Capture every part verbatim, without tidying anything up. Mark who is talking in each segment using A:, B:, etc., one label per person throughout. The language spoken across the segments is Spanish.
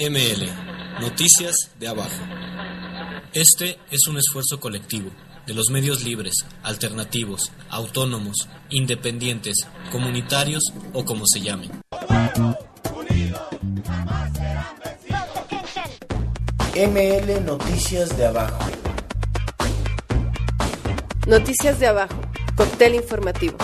A: M L, Noticias de Abajo. Este es un esfuerzo colectivo de los medios libres, alternativos, autónomos, independientes, comunitarios o como se llamen.
B: M L Noticias de Abajo.
C: Noticias de Abajo, cóctel informativo.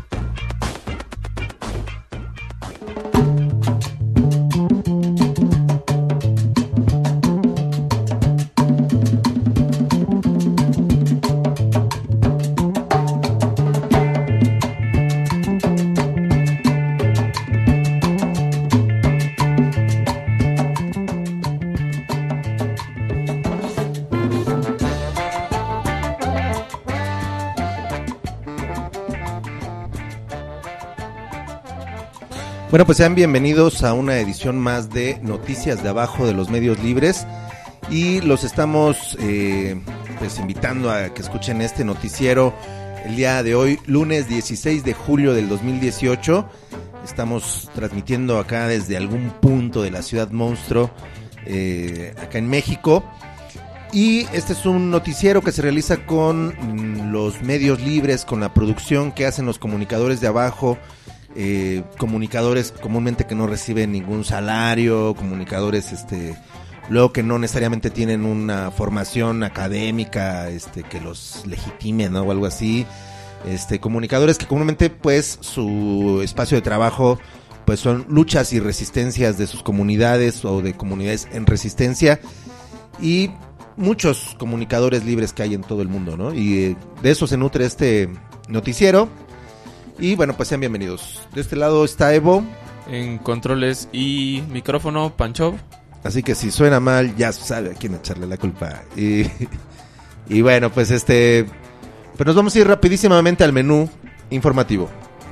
D: Bueno, pues sean bienvenidos a una edición más de Noticias de Abajo de los Medios Libres y los estamos eh, pues invitando a que escuchen este noticiero el día de hoy, lunes dieciséis de julio del dos mil dieciocho. Estamos transmitiendo acá desde algún punto de la ciudad monstruo, eh, acá en México. Y este es un noticiero que se realiza con mm, los medios libres, con la producción que hacen los comunicadores de abajo. Eh, comunicadores comúnmente que no reciben ningún salario, comunicadores este luego que no necesariamente tienen una formación académica este que los legitime, ¿no? O algo así. Este comunicadores que comúnmente pues su espacio de trabajo pues son luchas y resistencias de sus comunidades o de comunidades en resistencia, y muchos comunicadores libres que hay en todo el mundo, ¿no? Y eh, de eso se nutre este noticiero. Y bueno, pues sean bienvenidos. De este lado está Evo
E: en controles y micrófono, Pancho.
D: Así que si suena mal, ya sabe a quién echarle la culpa. Y, y bueno, pues este pues nos vamos a ir rapidísimamente al menú informativo.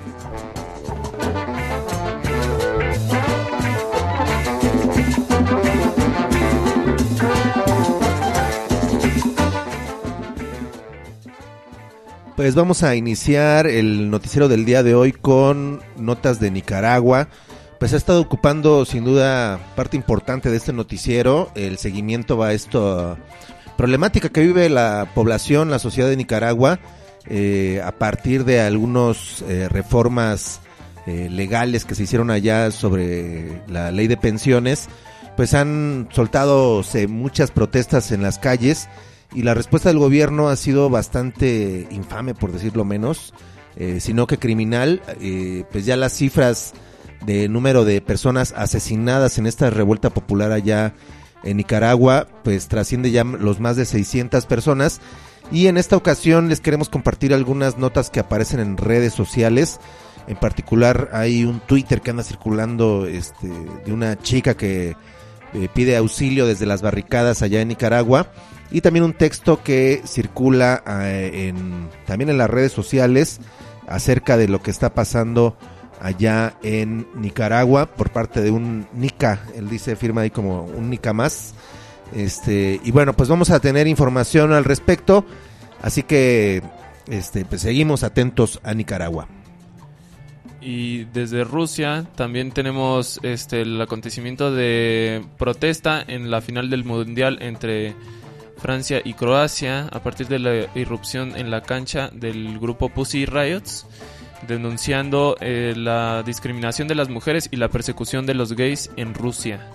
D: Pues vamos a iniciar el noticiero del día de hoy con notas de Nicaragua. Pues ha estado ocupando sin duda parte importante de este noticiero. El seguimiento va a esta problemática que vive la población, la sociedad de Nicaragua, eh, a partir de algunas eh, reformas eh, legales que se hicieron allá sobre la ley de pensiones. Pues han soltado muchas protestas en las calles. Y la respuesta del gobierno ha sido bastante infame, por decirlo menos, eh, sino que criminal. Eh, pues ya las cifras de número de personas asesinadas en esta revuelta popular allá en Nicaragua, pues trasciende ya los más de seiscientas personas. Y en esta ocasión les queremos compartir algunas notas que aparecen en redes sociales. En particular hay un Twitter que anda circulando este, de una chica que eh, pide auxilio desde las barricadas allá en Nicaragua. Y también un texto que circula eh, en, también en las redes sociales acerca de lo que está pasando allá en Nicaragua por parte de un Nica. Él dice, firma ahí como un Nica más. Este, y bueno, pues vamos a tener información al respecto. Así que este, pues seguimos atentos a Nicaragua.
E: Y desde Rusia también tenemos este, el acontecimiento de protesta en la final del Mundial entre Francia y Croacia a partir de la irrupción en la cancha del grupo Pussy Riots, denunciando eh, la discriminación de las mujeres y la persecución de los gays en Rusia.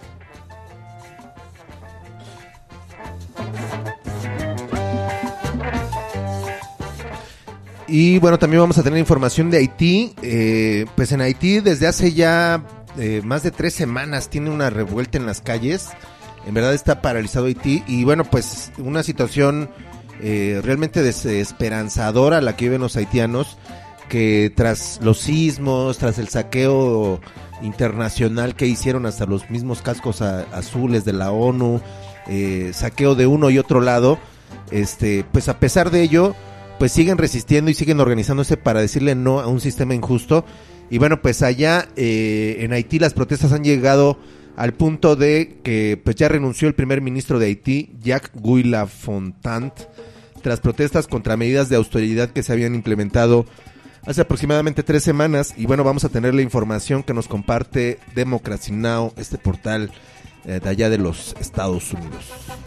D: Y bueno, también vamos a tener información de Haití. Eh, pues en Haití desde hace ya eh, más de tres semanas tiene una revuelta en las calles. En verdad está paralizado Haití y bueno, pues una situación eh, realmente desesperanzadora la que viven los haitianos, que tras los sismos, tras el saqueo internacional que hicieron hasta los mismos cascos a, azules de la ONU, eh, saqueo de uno y otro lado, este, pues a pesar de ello, pues siguen resistiendo y siguen organizándose para decirle no a un sistema injusto. Y bueno, pues allá eh, en Haití las protestas han llegado al punto de que pues ya renunció el primer ministro de Haití, Jacques Guy Lafontant, tras protestas contra medidas de austeridad que se habían implementado hace aproximadamente tres semanas. Y bueno, vamos a tener la información que nos comparte Democracy Now!, este portal eh, de allá de los Estados Unidos.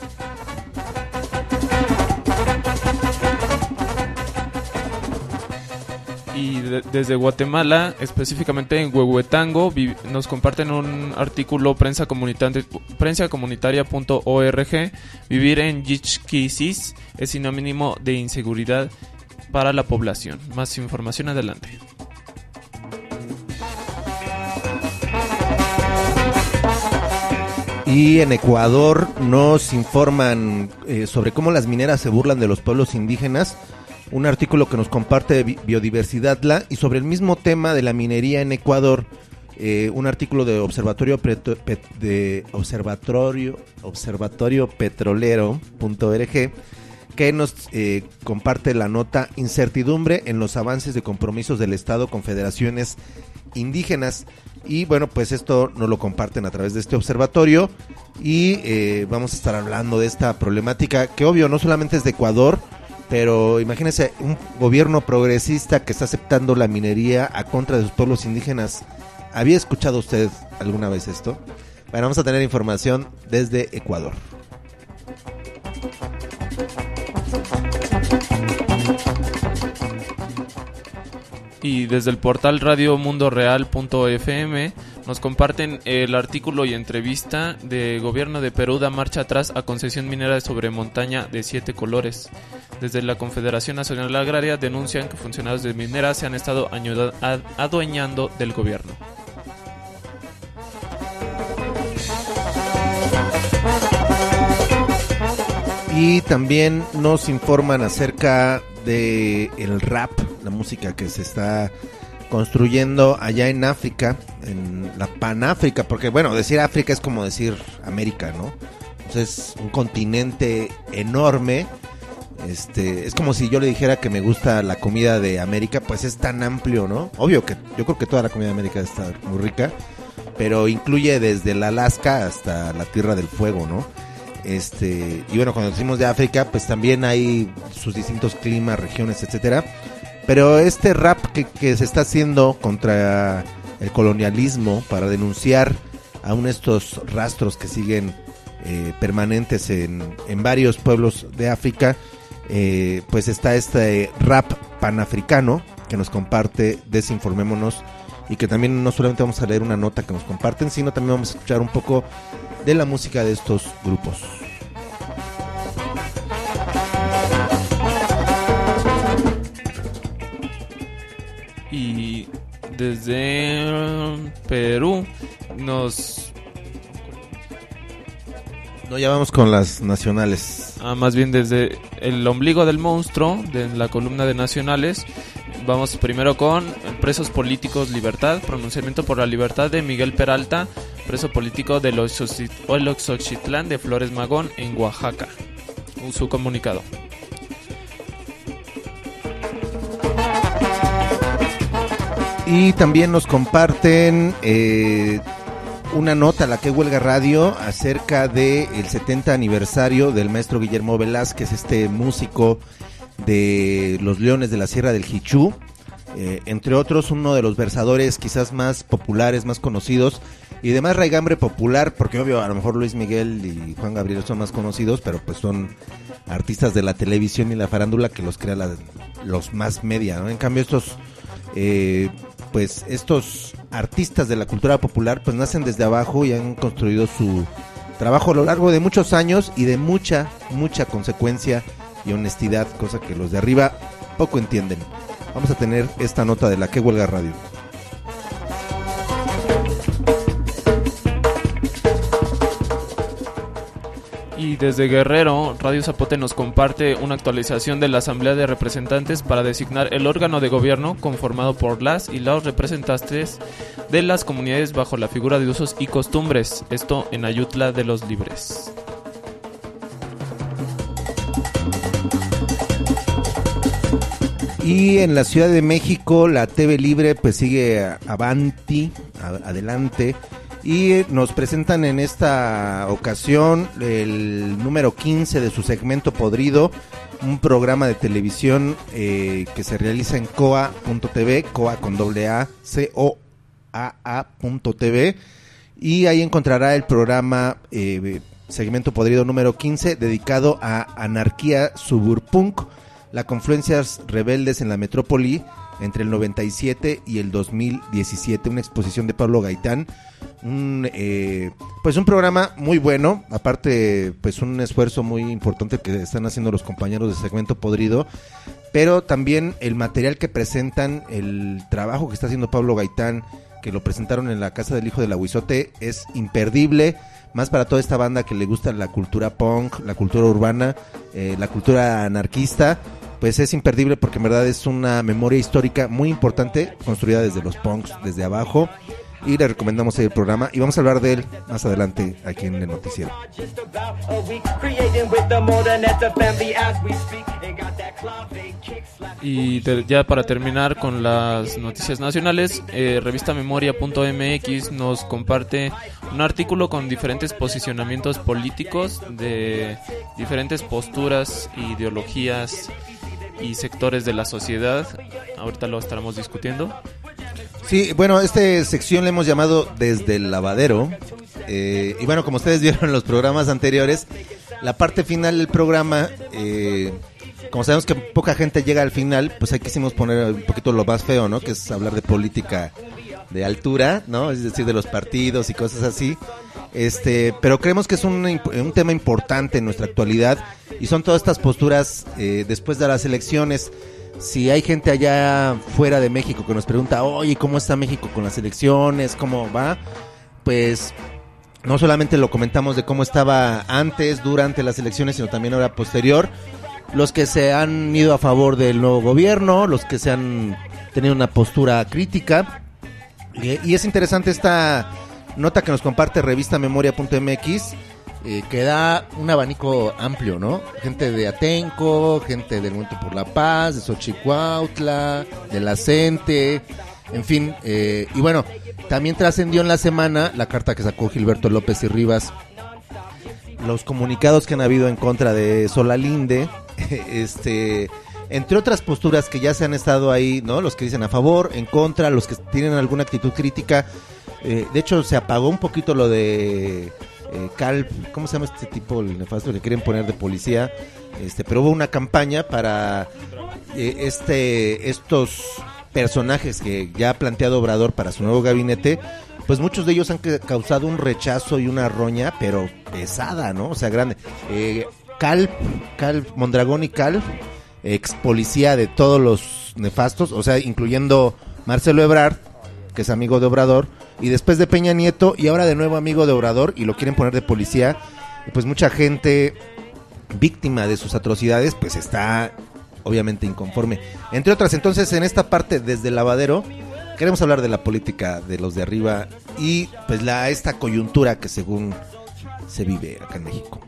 E: Y de, desde Guatemala, específicamente en Huehuetango, vi, nos comparten un artículo prensa comunitaria, prensa comunitaria punto org. Vivir en Yichquisis es sinónimo de inseguridad para la población. Más información adelante.
D: Y en Ecuador nos informan eh, sobre cómo las mineras se burlan de los pueblos indígenas. Un artículo que nos comparte Biodiversidad L A, y sobre el mismo tema de la minería en Ecuador, eh, un artículo de Observatorio Preto, Pet, de Observatorio Observatorio Petrolero punto org, que nos eh, comparte la nota Incertidumbre en los avances de compromisos del Estado con federaciones indígenas. Y bueno, pues esto nos lo comparten a través de este observatorio, y eh, vamos a estar hablando de esta problemática que obvio no solamente es de Ecuador, pero imagínense un gobierno progresista que está aceptando la minería a contra de sus pueblos indígenas. ¿Había escuchado usted alguna vez esto? Bueno, vamos a tener información desde Ecuador.
E: Y desde el portal radio mundo real punto f m nos comparten el artículo y entrevista de Gobierno de Perú da marcha atrás a concesión minera sobre montaña de siete colores. Desde la Confederación Nacional Agraria denuncian que funcionarios de mineras se han estado adueñando del gobierno.
D: Y también nos informan acerca de el rap, la música que se está construyendo allá en África, en la Panáfrica, porque bueno, decir África es como decir América, ¿no? Entonces, un continente enorme. Este, es como si yo le dijera que me gusta la comida de América, pues es tan amplio, ¿no? Obvio que yo creo que toda la comida de América está muy rica, pero incluye desde el Alaska hasta la Tierra del Fuego, ¿no? Este, y bueno, cuando decimos de África, pues también hay sus distintos climas, regiones, etcétera. Pero este rap que, que se está haciendo contra el colonialismo para denunciar aún estos rastros que siguen eh, permanentes en, en varios pueblos de África, eh, pues está este rap panafricano que nos comparte Desinformémonos, y que también no solamente vamos a leer una nota que nos comparten, sino también vamos a escuchar un poco de la música de estos grupos.
E: Y desde Perú nos...
D: No, ya vamos con las nacionales.
E: Ah, más bien desde el ombligo del monstruo, de la columna de nacionales. Vamos primero con presos políticos, libertad, pronunciamiento por la libertad de Miguel Peralta, preso político del Oxochitlán de Flores Magón en Oaxaca. Su comunicado.
D: Y también nos comparten eh, una nota, la que huelga radio, acerca del setenta aniversario del maestro Guillermo Velázquez, este músico de los Leones de la Sierra del Jichú, eh, entre otros uno de los versadores quizás más populares, más conocidos y de más raigambre popular, porque obvio a lo mejor Luis Miguel y Juan Gabriel son más conocidos, pero pues son artistas de la televisión y la farándula que los crea la, los más media, ¿no? En cambio estos eh, pues estos artistas de la cultura popular pues nacen desde abajo y han construido su trabajo a lo largo de muchos años y de mucha, mucha consecuencia y honestidad, cosa que los de arriba poco entienden. Vamos a tener esta nota de la que huelga radio.
E: Y desde Guerrero, Radio Zapote nos comparte una actualización de la Asamblea de Representantes para designar el órgano de gobierno conformado por las y los representantes de las comunidades bajo la figura de usos y costumbres, esto en Ayutla de los Libres.
D: Y en la Ciudad de México la T V Libre pues sigue avanti, adelante, y nos presentan en esta ocasión el número quince de su segmento Podrido, un programa de televisión eh, que se realiza en coa punto t v, coa con doble A, C O A A punto t v, y ahí encontrará el programa eh, Segmento Podrido número quince, dedicado a Anarquía Suburpunk, las confluencias rebeldes en la metrópoli entre el noventa y siete y el dos mil diecisiete, una exposición de Pablo Gaitán, un eh, pues un programa muy bueno, aparte pues un esfuerzo muy importante que están haciendo los compañeros de Segmento Podrido, pero también el material que presentan, el trabajo que está haciendo Pablo Gaitán, que lo presentaron en la Casa del Hijo del Aguizote, es imperdible, más para toda esta banda que le gusta la cultura punk, la cultura urbana, eh, la cultura anarquista. Pues es imperdible porque en verdad es una memoria histórica muy importante, construida desde los punks, desde abajo, y le recomendamos el programa y vamos a hablar de él más adelante aquí en el noticiero.
E: Y te, ya para terminar con las noticias nacionales, eh, revista memoria punto m x nos comparte un artículo con diferentes posicionamientos políticos de diferentes posturas, ideologías y sectores de la sociedad. Ahorita lo estaremos discutiendo.
D: Sí, bueno, esta sección le hemos llamado Desde el Lavadero, eh, y bueno, como ustedes vieron en los programas anteriores, la parte final del programa, eh, como sabemos que poca gente llega al final, pues ahí quisimos poner un poquito lo más feo, ¿no? Que es hablar de política de altura, ¿no? Es decir, de los partidos y cosas así. Este, pero creemos que es un, un tema importante en nuestra actualidad y son todas estas posturas eh, después de las elecciones. Si hay gente allá fuera de México que nos pregunta, oye, ¿cómo está México con las elecciones? ¿Cómo va? Pues no solamente lo comentamos de cómo estaba antes, durante las elecciones, sino también ahora posterior. Los que se han ido a favor del nuevo gobierno, los que se han tenido una postura crítica. Y, y es interesante esta nota que nos comparte revista memoria punto m x, eh, que da un abanico amplio, ¿no? Gente de Atenco, gente del Movimiento por la Paz, de Xochicuautla, de la CENTE, en fin. Eh, y bueno, también trascendió en la semana la carta que sacó Gilberto López y Rivas, los comunicados que han habido en contra de Solalinde, este, entre otras posturas que ya se han estado ahí, ¿no? Los que dicen a favor, en contra, los que tienen alguna actitud crítica. Eh, de hecho, se apagó un poquito lo de eh, Cal, ¿cómo se llama este tipo, el nefasto que quieren poner de policía? Este, pero hubo una campaña para eh, este, estos personajes que ya ha planteado Obrador para su nuevo gabinete. Pues muchos de ellos han causado un rechazo y una roña, pero pesada, ¿no? O sea, grande. Eh, Cal, Cal, Mondragón y Cal, ex policía de todos los nefastos, o sea, incluyendo Marcelo Ebrard, que es amigo de Obrador, y después de Peña Nieto, y ahora de nuevo amigo de Obrador, y lo quieren poner de policía. Y pues mucha gente víctima de sus atrocidades, pues está obviamente inconforme. Entre otras, entonces, en esta parte, desde el lavadero, queremos hablar de la política de los de arriba y pues la esta coyuntura que según se vive acá en México.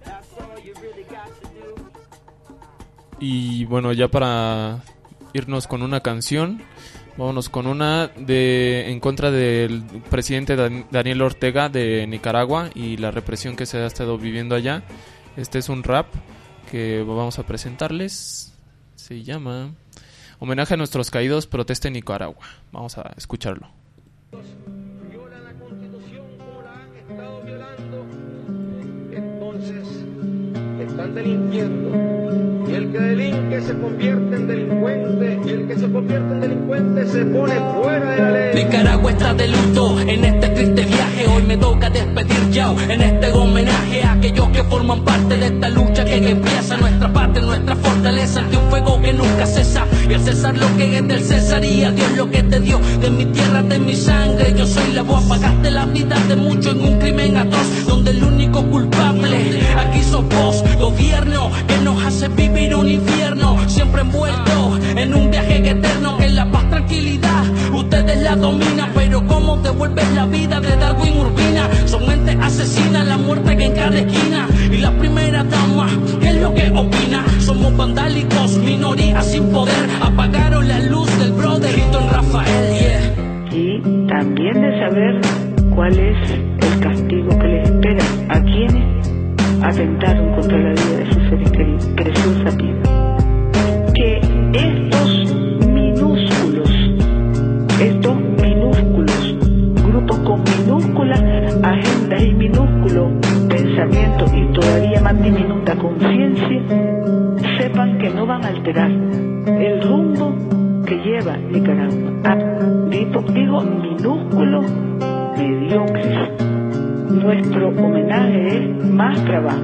E: Y bueno, ya para irnos con una canción, vámonos con una de en contra del presidente Dan- Daniel Ortega de Nicaragua y la represión que se ha estado viviendo allá. Este es un rap que vamos a presentarles. Se llama Homenaje a nuestros caídos, protesta en Nicaragua. Vamos a escucharlo.
F: Violan la Constitución como la han estado violando. Entonces están delinquiendo. Y el que delinque se convierte en delincuente. Y el que se convierte en delincuente se pone fuera de la ley.
G: Nicaragua está de luto en este triste viaje. Hoy me toca despedir ya en este homenaje a aquellos que forman parte de esta lucha que empieza. Nuestra patria, nuestra fortaleza ante un fuego que nunca cesa. Y al César lo que es del César y a Dios lo que te dio. De mi tierra, de mi sangre, yo soy la voz. Pagaste la vida de muchos en un crimen atroz, donde el único culpable aquí sos vos. Gobierno que nos hace vivir un infierno, siempre envuelto en un viaje eterno. Que la paz, tranquilidad, ustedes la dominan. Pero cómo devuelves la vida de Darwin Urbina. Son mentes asesinas, la muerte que en cada esquina. Y la primera dama, ¿qué es lo que opina? Somos vandálicos, minoría sin poder. Apagaron la luz del brother Hilton Rafael, yeah.
H: Y también de saber cuál es el castigo que les espera a quienes atentaron contra la vida de sus seres queridos. Preciosa vida. Que estos minúsculos, estos minúsculos, grupos con minúsculas agendas y minúsculo pensamiento y todavía más diminuta conciencia, sepan que no van a alterar el rumbo que lleva Nicaragua. Ah, digo, digo minúsculo, mediocres. Nuestro homenaje es más trabajo.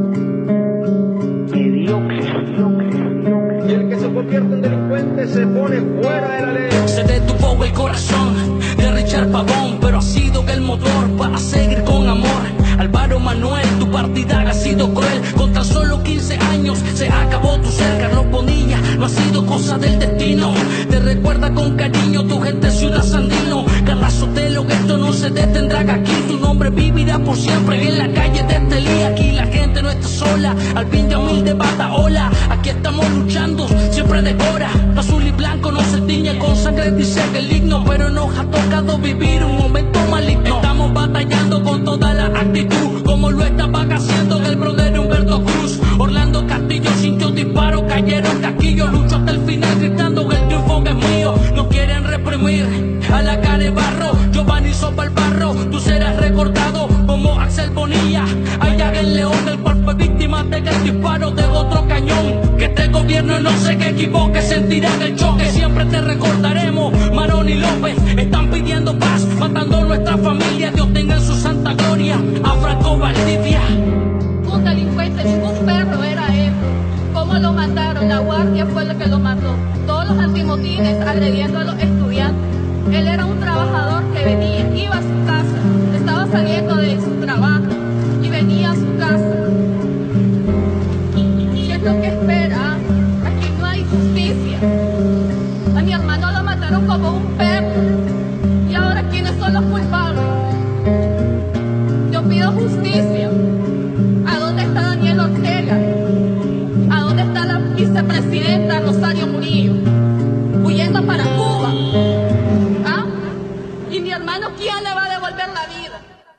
H: Mediocres, mediocres, mediocres.
F: Y el que se convierte en delincuente se pone fuera de la ley.
G: Se detuvo el corazón de Richard Pavón, pero ha sido el motor para seguir con amor. Álvaro Manuel, tu partida ha sido cruel. Con tan solo quince años se acabó tu ser. Carlos Bonilla, no ha sido cosa del destino. Te recuerda con cariño tu gente Ciudad Sandino. Carla Sotelo, esto no se detendrá aquí. Tu nombre vivirá por siempre en la calle de Estelí. Aquí la gente no está sola. Al fin de humilde Bataola, aquí estamos luchando, siempre decora. Azul y blanco no se tiñe con sangre, dice que el himno, pero nos ha tocado vivir un momento maligno. Estamos batallando con toda la actitud, como lo estaba haciendo el brother Humberto Cruz. Orlando Castillo sintió disparo, cayeron casquillos, lucho hasta el final gritando que el triunfo es mío. No quieren reprimir a la Carebarro, Giovanni Sopa el Barro, tú serás recordado como Axel Bonilla. Allá en León, el cual fue víctima de el disparo de otro cañón. Que este gobierno no se equivoque, sentirán el choque, siempre te recordaremos. Marón y López están pidiendo paz, matando a nuestra familia, Dios tenga en su santa gloria a Franco Valdivia.
I: Un delincuente, ningún perro era él. ¿Cómo lo mataron? La guardia fue la que lo mató. Todos los antimotines agrediendo a los estudiantes. Él era un trabajador que venía, iba a su casa, estaba saliendo de su trabajo y venía a su casa. ¿Qué es lo que espera? Aquí no hay justicia. A mi hermano lo mataron como un perro. ¿Y ahora quiénes son los culpables? Yo pido justicia. ¿A dónde está Daniel Ortega? ¿A dónde está la vicepresidenta Rosario Murillo? Huyendo para Cuba. ¿Ah? ¿Y mi hermano quién le va a devolver la vida?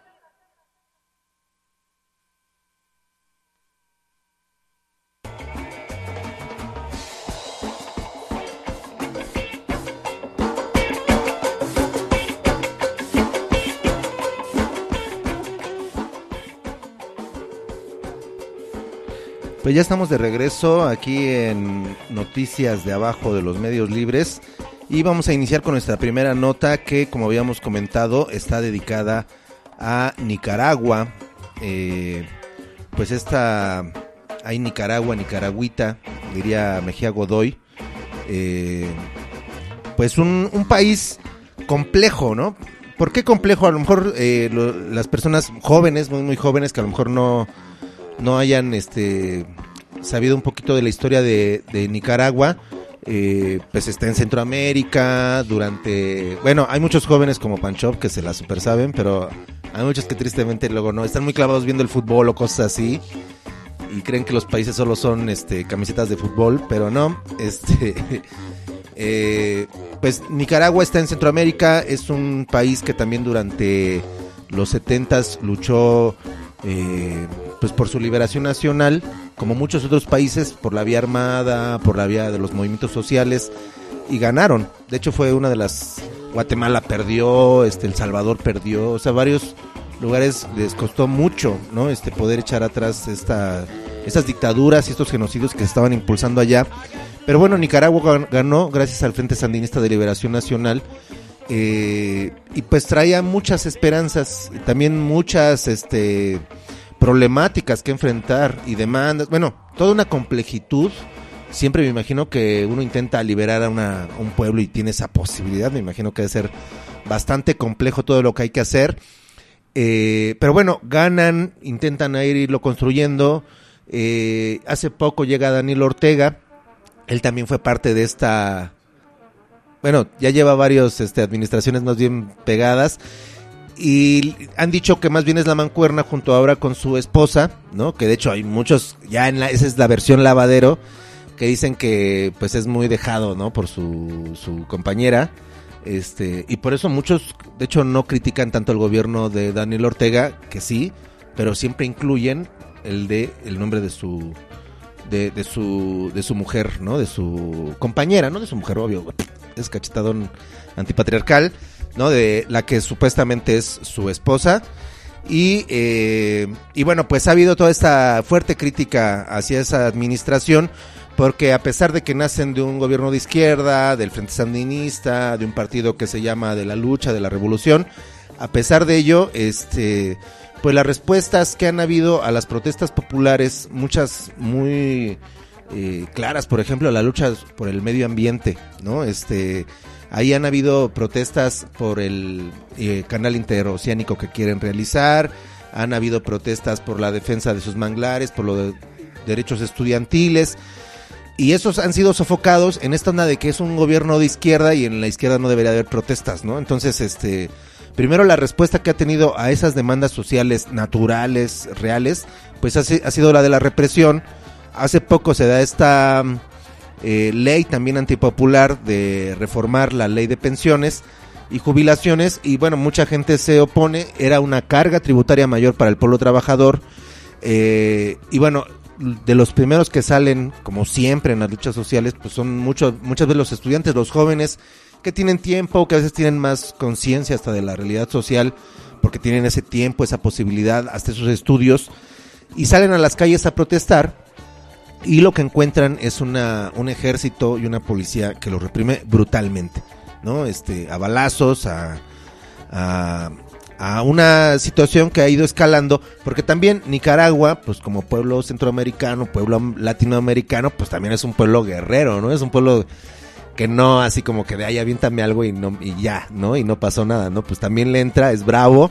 D: Pues ya estamos de regreso aquí en Noticias de Abajo de los Medios Libres y vamos a iniciar con nuestra primera nota que, como habíamos comentado, está dedicada a Nicaragua. Eh, pues esta, hay Nicaragua, Nicaragüita, diría Mejía Godoy. Eh, pues un, un país complejo, ¿no? ¿Por qué complejo? A lo mejor eh, lo, las personas jóvenes, muy muy jóvenes, que a lo mejor no... no hayan este sabido un poquito de la historia de, de Nicaragua, eh, pues está en Centroamérica durante, bueno, hay muchos jóvenes como Panchov que se la super saben, pero hay muchos que tristemente luego no, están muy clavados viendo el fútbol o cosas así y creen que los países solo son este camisetas de fútbol, pero no, este eh, pues Nicaragua está en Centroamérica, es un país que también durante los setentas luchó eh, pues por su liberación nacional, como muchos otros países, por la vía armada, por la vía de los movimientos sociales, y ganaron. De hecho fue una de las, Guatemala perdió, este El Salvador perdió, o sea, varios lugares les costó mucho, ¿no? Este poder echar atrás esta estas dictaduras y estos genocidios que se estaban impulsando allá. Pero bueno, Nicaragua ganó gracias al Frente Sandinista de Liberación Nacional. Eh, y pues traía muchas esperanzas, también muchas este problemáticas que enfrentar y demandas, bueno, toda una complejitud. Siempre me imagino que uno intenta liberar a, una, a un pueblo y tiene esa posibilidad, me imagino que debe ser bastante complejo todo lo que hay que hacer, eh, pero bueno, ganan, intentan ir irlo construyendo. Eh, hace poco llega Daniel Ortega, él también fue parte de esta, bueno, ya lleva varias este, administraciones más bien pegadas, y han dicho que más bien es la mancuerna junto ahora con su esposa, ¿no? Que de hecho hay muchos, ya en la, esa es la versión lavadero, que dicen que pues es muy dejado, ¿no? Por su, su compañera, este, y por eso muchos, de hecho, no critican tanto el gobierno de Daniel Ortega, que sí, pero siempre incluyen el de el nombre de su de, de su de su mujer, ¿no? De su compañera, no de su mujer, obvio, es cachetadón antipatriarcal, ¿no? De la que supuestamente es su esposa. Y, eh, y bueno, pues ha habido toda esta fuerte crítica hacia esa administración, porque a pesar de que nacen de un gobierno de izquierda, del Frente Sandinista, de un partido que se llama de la lucha, de la revolución, a pesar de ello, este, pues las respuestas que han habido a las protestas populares, muchas muy eh, claras, por ejemplo, la lucha por el medio ambiente, ¿no? Este, ahí han habido protestas por el eh, canal interoceánico que quieren realizar, han habido protestas por la defensa de sus manglares, por los de derechos estudiantiles, y esos han sido sofocados en esta onda de que es un gobierno de izquierda y en la izquierda no debería haber protestas, ¿no? Entonces, este, primero la respuesta que ha tenido a esas demandas sociales naturales, reales, pues ha, ha sido la de la represión. Hace poco se da esta eh, ley también antipopular de reformar la ley de pensiones y jubilaciones, y bueno, mucha gente se opone, era una carga tributaria mayor para el pueblo trabajador, eh, y bueno, de los primeros que salen, como siempre en las luchas sociales, pues son muchos, muchas veces los estudiantes, los jóvenes, que tienen tiempo, que a veces tienen más conciencia hasta de la realidad social, porque tienen ese tiempo, esa posibilidad, hasta esos estudios, y salen a las calles a protestar, y lo que encuentran es una un ejército y una policía que los reprime brutalmente, ¿no? Este, a balazos, a... a a una situación que ha ido escalando, porque también Nicaragua, pues como pueblo centroamericano, pueblo latinoamericano, pues también es un pueblo guerrero, ¿no? Es un pueblo que no así como que de ahí aviéntame algo y no y ya, ¿no? Y no pasó nada, ¿no? Pues también le entra, es bravo,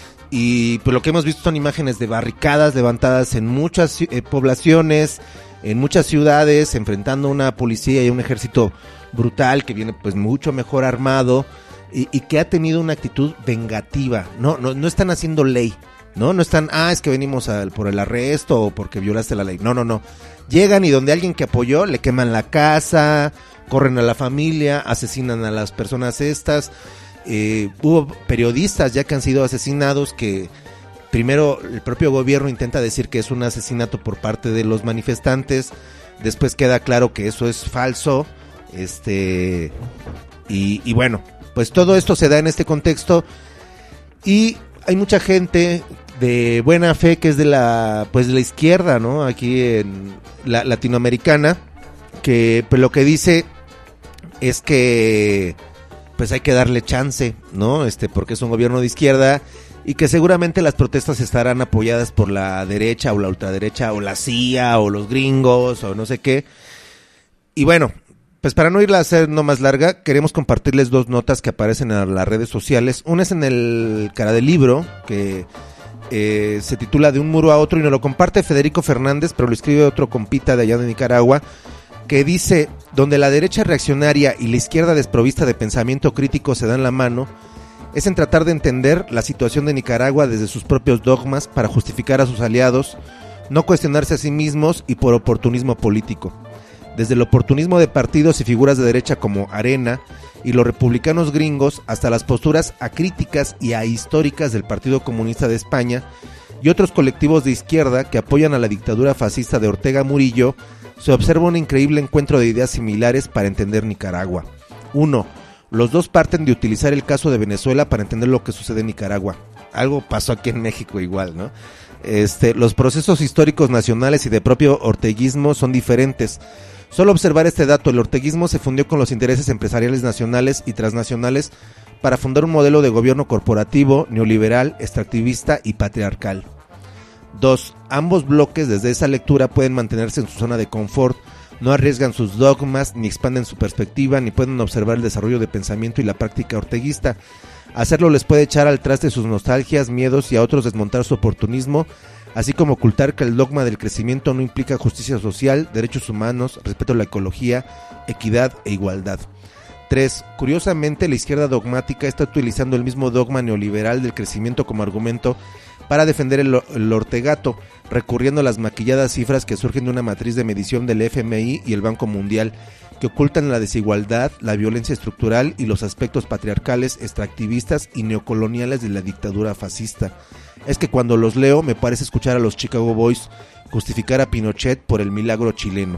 D: y pues lo que hemos visto son imágenes de barricadas levantadas en muchas eh, poblaciones, en muchas ciudades, enfrentando a una policía y un ejército brutal que viene pues mucho mejor armado, Y, y que ha tenido una actitud vengativa, no, no, no están haciendo ley, no, no están, ah, es que venimos a, por el arresto o porque violaste la ley, no, no, no, llegan y donde alguien que apoyó le queman la casa, corren a la familia, asesinan a las personas estas, eh, hubo periodistas ya que han sido asesinados que primero el propio gobierno intenta decir que es un asesinato por parte de los manifestantes, después queda claro que eso es falso, este, y, y bueno, pues todo esto se da en este contexto y hay mucha gente de buena fe que es de la pues de la izquierda, ¿no? Aquí en la latinoamericana, que pues lo que dice es que pues hay que darle chance, ¿no? Este, porque es un gobierno de izquierda y que seguramente las protestas estarán apoyadas por la derecha o la ultraderecha o la C I A o los gringos o no sé qué. Y bueno, pues para no irla a hacer no más larga, queremos compartirles dos notas que aparecen en las redes sociales. Una es en el cara del libro, que eh, se titula De un muro a otro, y nos lo comparte Federico Fernández, pero lo escribe otro compita de allá de Nicaragua, que dice, donde la derecha reaccionaria y la izquierda desprovista de pensamiento crítico se dan la mano, es en tratar de entender la situación de Nicaragua desde sus propios dogmas para justificar a sus aliados, no cuestionarse a sí mismos y por oportunismo político. Desde el oportunismo de partidos y figuras de derecha como Arena y los republicanos gringos hasta las posturas acríticas y ahistóricas del Partido Comunista de España y otros colectivos de izquierda que apoyan a la dictadura fascista de Ortega Murillo, se observa un increíble encuentro de ideas similares para entender Nicaragua. uno. Los dos parten de utilizar el caso de Venezuela para entender lo que sucede en Nicaragua. Algo pasó aquí en México igual, ¿no? Este, los procesos históricos nacionales y de propio orteguismo son diferentes. Solo observar este dato, el orteguismo se fundió con los intereses empresariales nacionales y transnacionales para fundar un modelo de gobierno corporativo, neoliberal, extractivista y patriarcal. dos. Ambos bloques desde esa lectura pueden mantenerse en su zona de confort, no arriesgan sus dogmas, ni expanden su perspectiva, ni pueden observar el desarrollo de pensamiento y la práctica orteguista. Hacerlo les puede echar al traste sus nostalgias, miedos y a otros desmontar su oportunismo, así como ocultar que el dogma del crecimiento no implica justicia social, derechos humanos, respeto a la ecología, equidad e igualdad. tres. Curiosamente, la izquierda dogmática está utilizando el mismo dogma neoliberal del crecimiento como argumento para defender el, el ortegato, recurriendo a las maquilladas cifras que surgen de una matriz de medición del F M I y el Banco Mundial, que ocultan la desigualdad, la violencia estructural y los aspectos patriarcales, extractivistas y neocoloniales de la dictadura fascista. Es que cuando los leo me parece escuchar a los Chicago Boys justificar a Pinochet por el milagro chileno.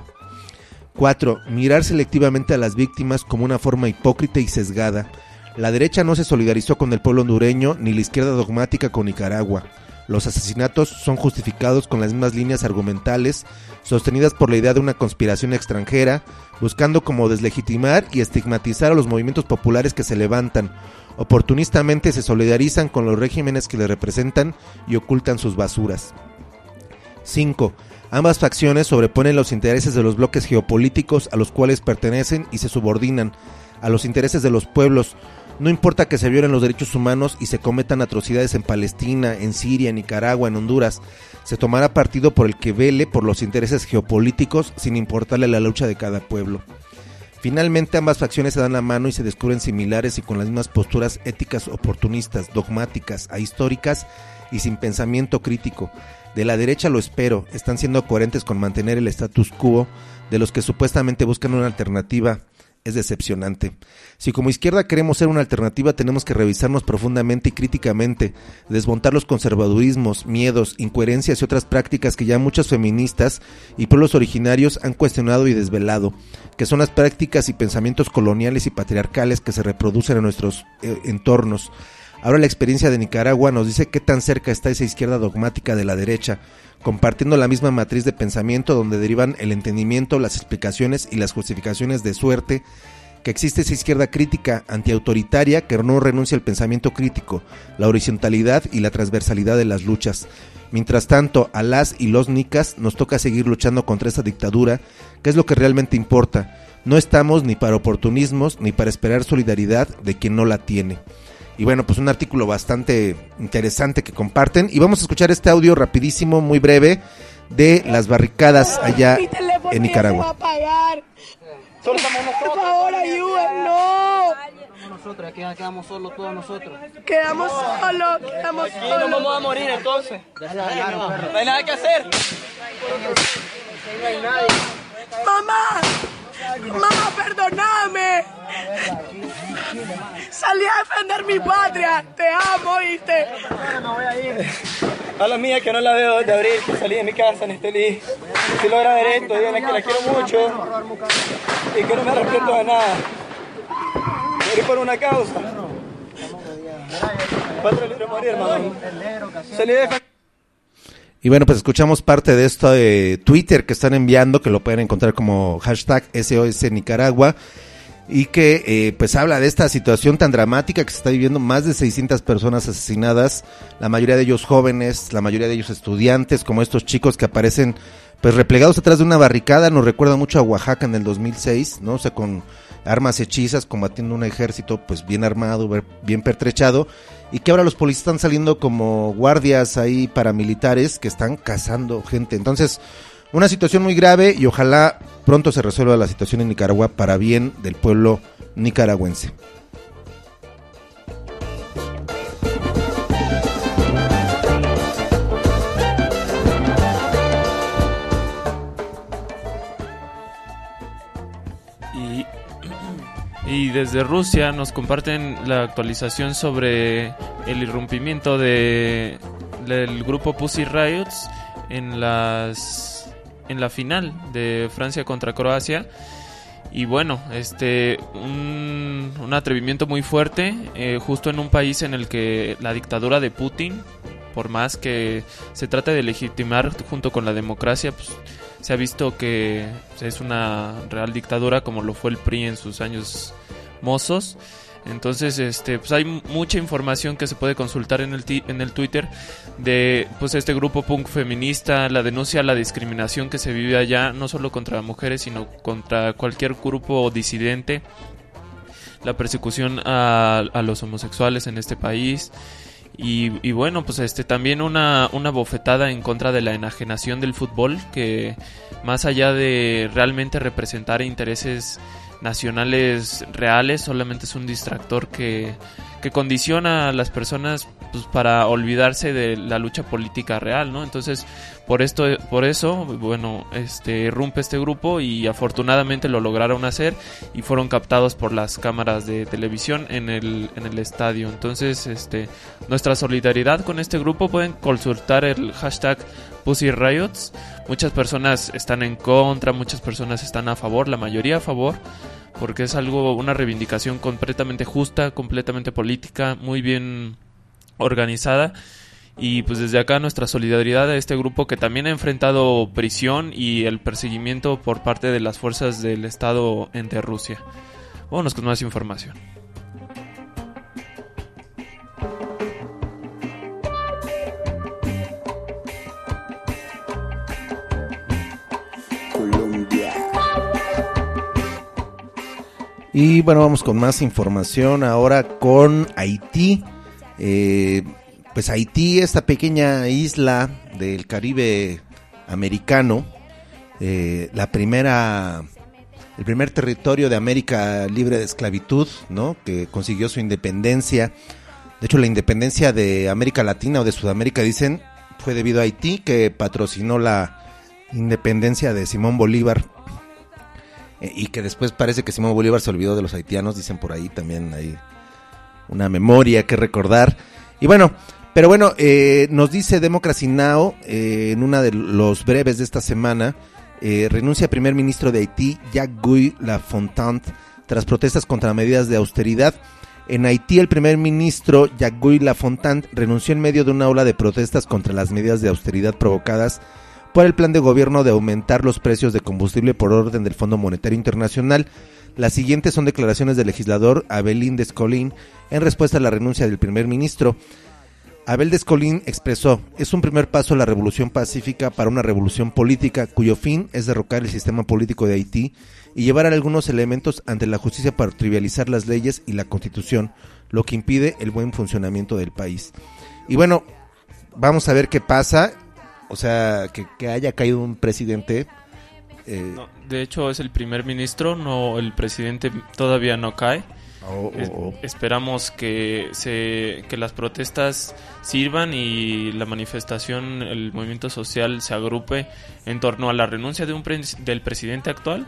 D: cuatro. Mirar selectivamente a las víctimas como una forma hipócrita y sesgada. La derecha no se solidarizó con el pueblo hondureño ni la izquierda dogmática con Nicaragua. Los asesinatos son justificados con las mismas líneas argumentales, sostenidas por la idea de una conspiración extranjera, buscando como deslegitimar y estigmatizar a los movimientos populares que se levantan. Oportunistamente se solidarizan con los regímenes que le representan y ocultan sus basuras. cinco. Ambas facciones sobreponen los intereses de los bloques geopolíticos a los cuales pertenecen y se subordinan a los intereses de los pueblos. No importa que se violen los derechos humanos y se cometan atrocidades en Palestina, en Siria, en Nicaragua, en Honduras, se tomará partido por el que vele por los intereses geopolíticos sin importarle la lucha de cada pueblo. Finalmente, ambas facciones se dan la mano y se descubren similares y con las mismas posturas éticas oportunistas, dogmáticas, ahistóricas y sin pensamiento crítico. De la derecha lo espero, están siendo coherentes con mantener el status quo, de los que supuestamente buscan una alternativa. Es decepcionante. Si como izquierda queremos ser una alternativa, tenemos que revisarnos profundamente y críticamente, desmontar los conservadurismos, miedos, incoherencias y otras prácticas que ya muchas feministas y pueblos originarios han cuestionado y desvelado, que son las prácticas y pensamientos coloniales y patriarcales que se reproducen en nuestros eh, entornos. Ahora la experiencia de Nicaragua nos dice qué tan cerca está esa izquierda dogmática de la derecha, compartiendo la misma matriz de pensamiento donde derivan el entendimiento, las explicaciones y las justificaciones de suerte, que existe esa izquierda crítica, antiautoritaria, que no renuncia al pensamiento crítico, la horizontalidad y la transversalidad de las luchas. Mientras tanto, a las y los nicas nos toca seguir luchando contra esa dictadura, que es lo que realmente importa. No estamos ni para oportunismos ni para esperar solidaridad de quien no la tiene. Y bueno, pues un artículo bastante interesante que comparten. Y vamos a escuchar este audio rapidísimo, muy breve, de las barricadas allá en Nicaragua.
J: Solo estamos nosotros. Por favor, ayúdennos. Nosotros, aquí quedamos solos todos nosotros. Quedamos solos, quedamos solos. Aquí nos vamos a morir entonces. No hay nada que hacer. No hay nadie. Mamá. Mamá, perdóname. Salí a defender mi patria. Te amo, ¿oíste? No voy a ir. A la mía que no la veo desde abril, que salí de mi casa en Estelí. Si logra ver esto, díganle que la quiero mucho y que no me arrepiento de nada. Morí por una causa. Cuatro libros morir, hermano. Salí de
D: Y bueno, pues escuchamos parte de esto de Twitter que están enviando, que lo pueden encontrar como hashtag S O S Nicaragua, y que eh, pues habla de esta situación tan dramática que se está viviendo, más de seiscientas personas asesinadas, la mayoría de ellos jóvenes, la mayoría de ellos estudiantes, como estos chicos que aparecen pues replegados atrás de una barricada. Nos recuerda mucho a Oaxaca en el dos mil seis, ¿no? O sea, con armas hechizas, combatiendo un ejército pues bien armado, bien pertrechado, y que ahora los policías están saliendo como guardias ahí paramilitares que están cazando gente. Entonces, una situación muy grave, y ojalá pronto se resuelva la situación en Nicaragua para bien del pueblo nicaragüense.
E: Y, y desde Rusia nos comparten la actualización sobre el irrumpimiento de, del grupo Pussy Riots en las en la final de Francia contra Croacia. Y bueno, este un, un atrevimiento muy fuerte, eh, justo en un país en el que la dictadura de Putin, por más que se trate de legitimar junto con la democracia, pues se ha visto que es una real dictadura, como lo fue el P R I en sus años mozos. Entonces, este, pues hay mucha información que se puede consultar en el ti- en el Twitter de pues este grupo punk feminista, la denuncia a la discriminación que se vive allá, no solo contra mujeres, sino contra cualquier grupo disidente, la persecución a, a los homosexuales en este país. Y, y bueno, pues este también una, una bofetada en contra de la enajenación del fútbol, que más allá de realmente representar intereses nacionales reales, solamente es un distractor que, que condiciona a las personas pues para olvidarse de la lucha política real, ¿no? Entonces, por esto, por eso, bueno, este irrumpe este grupo y afortunadamente lo lograron hacer y fueron captados por las cámaras de televisión en el en el estadio. Entonces, este nuestra solidaridad con este grupo, pueden consultar el hashtag Pussy Riots. Muchas personas están en contra, muchas personas están a favor, la mayoría a favor, porque es algo, una reivindicación completamente justa, completamente política, muy bien organizada. Y pues desde acá nuestra solidaridad a este grupo que también ha enfrentado prisión y el perseguimiento por parte de las fuerzas del Estado ante Rusia. Vámonos con más información.
D: Y bueno, vamos con más información ahora con Haití. Eh, pues Haití, esta pequeña isla del Caribe americano, eh, la primera, el primer territorio de América libre de esclavitud, ¿no? Que consiguió su independencia. De hecho, la independencia de América Latina o de Sudamérica, dicen, fue debido a Haití, que patrocinó la independencia de Simón Bolívar. Y que después parece que Simón Bolívar se olvidó de los haitianos, dicen por ahí, también hay una memoria que recordar. Y bueno, pero bueno, eh, nos dice Democracy Now! Eh, en una de los breves de esta semana, eh, renuncia primer ministro de Haití, Jacques Lafontaine, tras protestas contra medidas de austeridad. En Haití, el primer ministro Jacques Lafontaine renunció en medio de una ola de protestas contra las medidas de austeridad provocadas por el plan de gobierno de aumentar los precios de combustible por orden del Fondo Monetario Internacional. Las siguientes son declaraciones del legislador Abel Descollin en respuesta a la renuncia del primer ministro. Abel Descollin expresó: es un primer paso a la revolución pacífica para una revolución política cuyo fin es derrocar el sistema político de Haití y llevar algunos elementos ante la justicia para trivializar las leyes y la constitución, lo que impide el buen funcionamiento del país. Y bueno, vamos a ver qué pasa. O sea, que, que haya caído un presidente. Eh... No,
E: de hecho, es el primer ministro, no, el presidente todavía no cae. Oh, oh, oh. Es, esperamos que se que las protestas sirvan y la manifestación, el movimiento social se agrupe en torno a la renuncia de un pre, del presidente actual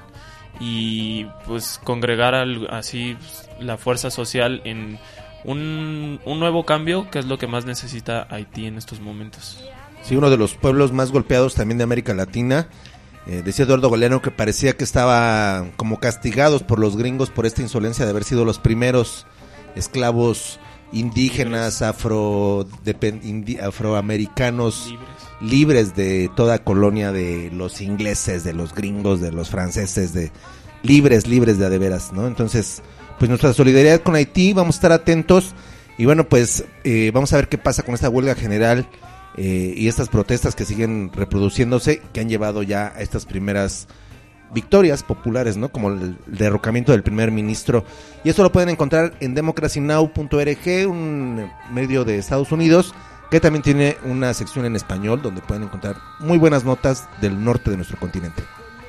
E: y pues congregar al, así la fuerza social en un, un nuevo cambio, que es lo que más necesita Haití en estos momentos.
D: Sí, uno de los pueblos más golpeados también de América Latina. Eh, decía Eduardo Galeano que parecía que estaba como castigados por los gringos por esta insolencia de haber sido los primeros esclavos indígenas, afro, depend, indi, afroamericanos libres. libres de toda colonia de los ingleses, de los gringos, de los franceses, de libres, libres de a de veras, ¿no? Entonces, pues nuestra solidaridad con Haití, vamos a estar atentos y bueno, pues eh, vamos a ver qué pasa con esta huelga general. Eh, y estas protestas que siguen reproduciéndose, que han llevado ya a estas primeras victorias populares, ¿no? Como el, el derrocamiento del primer ministro. Y esto lo pueden encontrar en democracy now punto org, un medio de Estados Unidos, que también tiene una sección en español donde pueden encontrar muy buenas notas del norte de nuestro continente.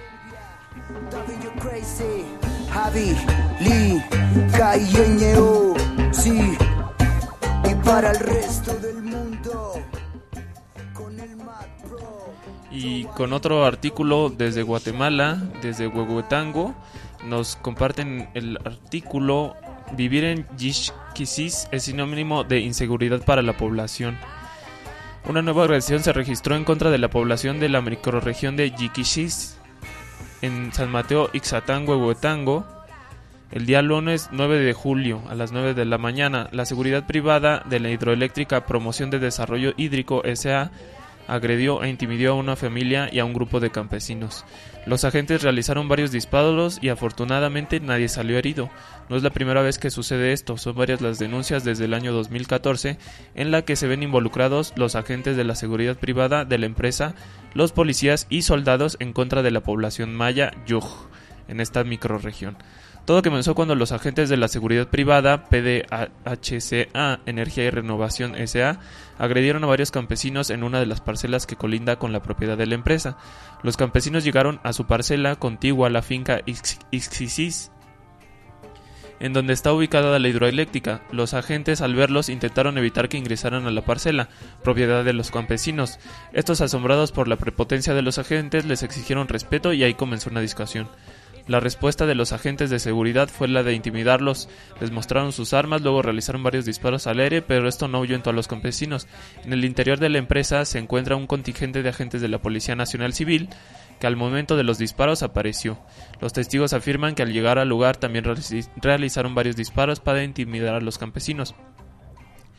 D: Javi, Lee, sí, y para el resto del mundo.
E: Y con otro artículo desde Guatemala, desde Huehuetango, nos comparten el artículo: vivir en Yixquisis es sinónimo de inseguridad para la población. Una nueva agresión se registró en contra de la población de la microrregión de Yixquisis en San Mateo, Ixtatán, Huehuetango, el día lunes nueve de julio a las nueve de la mañana. La seguridad privada de la hidroeléctrica Promoción de Desarrollo Hídrico S A agredió e intimidó a una familia y a un grupo de campesinos. Los agentes realizaron varios disparos y afortunadamente nadie salió herido. No es la primera vez que sucede esto, son varias las denuncias desde el año dos mil catorce en la que se ven involucrados los agentes de la seguridad privada de la empresa, los policías y soldados en contra de la población maya Yuj en esta microrregión. Todo comenzó cuando los agentes de la seguridad privada, P D H C A, Energía y Renovación S A, agredieron a varios campesinos en una de las parcelas que colinda con la propiedad de la empresa. Los campesinos llegaron a su parcela contigua a la finca Ixquisis, en donde está ubicada la hidroeléctrica. Los agentes, al verlos, intentaron evitar que ingresaran a la parcela, propiedad de los campesinos. Estos, asombrados por la prepotencia de los agentes, les exigieron respeto y ahí comenzó una discusión. La respuesta de los agentes de seguridad fue la de intimidarlos. Les mostraron sus armas, luego realizaron varios disparos al aire, pero esto no ahuyentó a los campesinos. En el interior de la empresa se encuentra un contingente de agentes de la Policía Nacional Civil, que al momento de los disparos apareció. Los testigos afirman que al llegar al lugar también realizaron varios disparos para intimidar a los campesinos.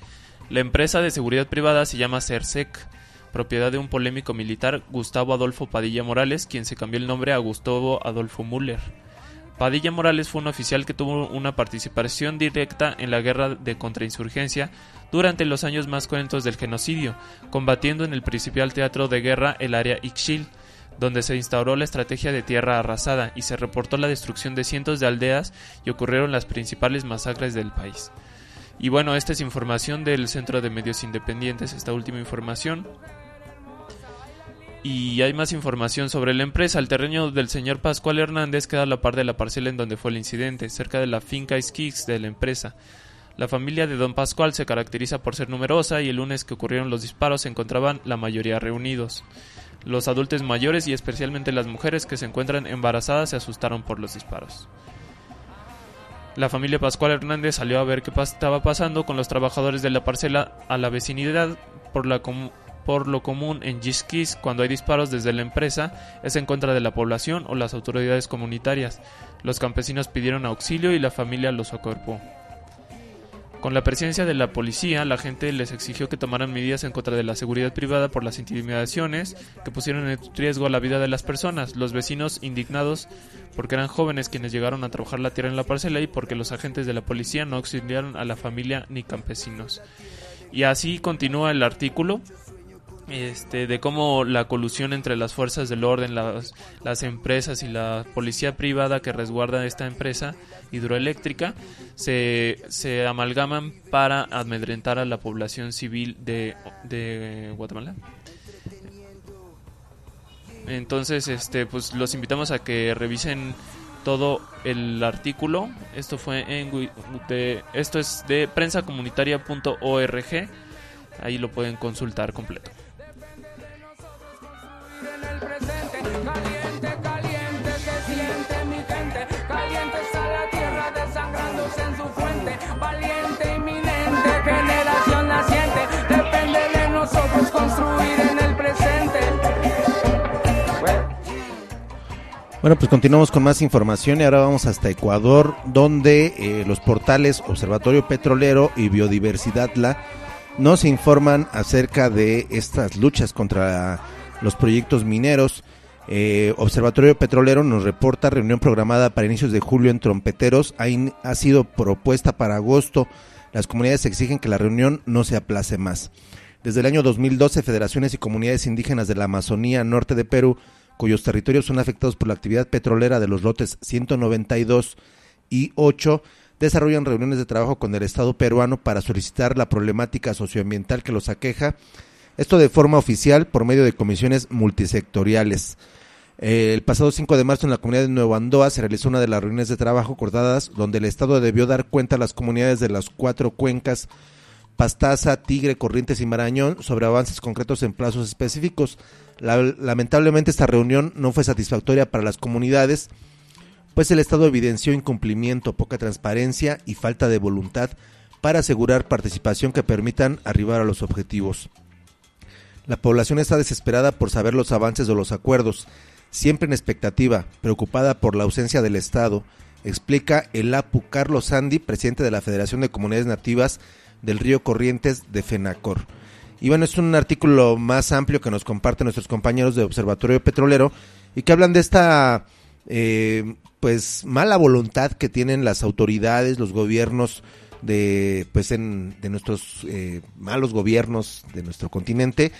E: La empresa de seguridad privada se llama CERSEC, propiedad de un polémico militar, Gustavo Adolfo Padilla Morales, quien se cambió el nombre a Gustavo Adolfo Müller. Padilla Morales fue un oficial que tuvo una participación directa en la guerra de contrainsurgencia durante los años más cruentos del genocidio, combatiendo en el principal teatro de guerra, el área Ixchil, donde se instauró la estrategia de tierra arrasada y se reportó la destrucción de cientos de aldeas y ocurrieron las principales masacres del país. Y bueno, esta es información del Centro de Medios Independientes, esta última información. Y hay más información sobre la empresa. El terreno del señor Pascual Hernández queda a la par de la parcela en donde fue el incidente, cerca de la finca Esquix de la empresa. La familia de don Pascual se caracteriza por ser numerosa y el lunes que ocurrieron los disparos se encontraban la mayoría reunidos. Los adultos mayores y especialmente las mujeres que se encuentran embarazadas se asustaron por los disparos. La familia Pascual Hernández salió a ver qué estaba pasando con los trabajadores de la parcela a la vecinidad. Por la com- Por lo común en Yisquis, cuando hay disparos desde la empresa, es en contra de la población o las autoridades comunitarias. Los campesinos pidieron auxilio y la familia los acuerpó. Con la presencia de la policía, la gente les exigió que tomaran medidas en contra de la seguridad privada por las intimidaciones que pusieron en riesgo la vida de las personas. Los vecinos indignados porque eran jóvenes quienes llegaron a trabajar la tierra en la parcela y porque los agentes de la policía no auxiliaron a la familia ni campesinos. Y así continúa el artículo. Este, de cómo la colusión entre las fuerzas del orden, las, las empresas y la policía privada que resguarda esta empresa hidroeléctrica se, se amalgaman para amedrentar a la población civil de, de Guatemala. Entonces, este, pues los invitamos a que revisen todo el artículo. Esto fue en de, esto es de prensa comunitaria punto org. Ahí lo pueden consultar completo.
K: Caliente, caliente se siente mi gente, caliente está la tierra desangrándose en su fuente, valiente, inminente, generación naciente, depende de nosotros construir en el presente.
D: Bueno, pues continuamos con más información y ahora vamos hasta Ecuador, donde eh, los portales Observatorio Petrolero y Biodiversidadla nos informan acerca de estas luchas contra los proyectos mineros. Eh, Observatorio Petrolero nos reporta reunión programada para inicios de julio en Trompeteros. Ha, in, ha sido propuesta para agosto. Las comunidades exigen que la reunión no se aplace más. Desde el año dos mil doce, federaciones y comunidades indígenas de la Amazonía norte de Perú, cuyos territorios son afectados por la actividad petrolera de los lotes ciento noventa y dos y ocho, desarrollan reuniones de trabajo con el Estado peruano para solicitar la problemática socioambiental que los aqueja. Esto de forma oficial por medio de comisiones multisectoriales. Eh, el pasado cinco de marzo en la comunidad de Nuevo Andoa se realizó una de las reuniones de trabajo acordadas donde el Estado debió dar cuenta a las comunidades de las cuatro cuencas Pastaza, Tigre, Corrientes y Marañón sobre avances concretos en plazos específicos. La, lamentablemente esta reunión no fue satisfactoria para las comunidades, pues el Estado evidenció incumplimiento, poca transparencia y falta de voluntad para asegurar participación que permitan arribar a los objetivos. La población está desesperada por saber los avances de los acuerdos, siempre en expectativa, preocupada por la ausencia del Estado, explica el Apu Carlos Sandy, presidente de la Federación de Comunidades Nativas del Río Corrientes de FENACOR. Y bueno, es un artículo más amplio que nos comparten nuestros compañeros de Observatorio Petrolero y que hablan de esta eh, pues mala voluntad que tienen las autoridades, los gobiernos de pues en, de nuestros eh, malos gobiernos de nuestro continente,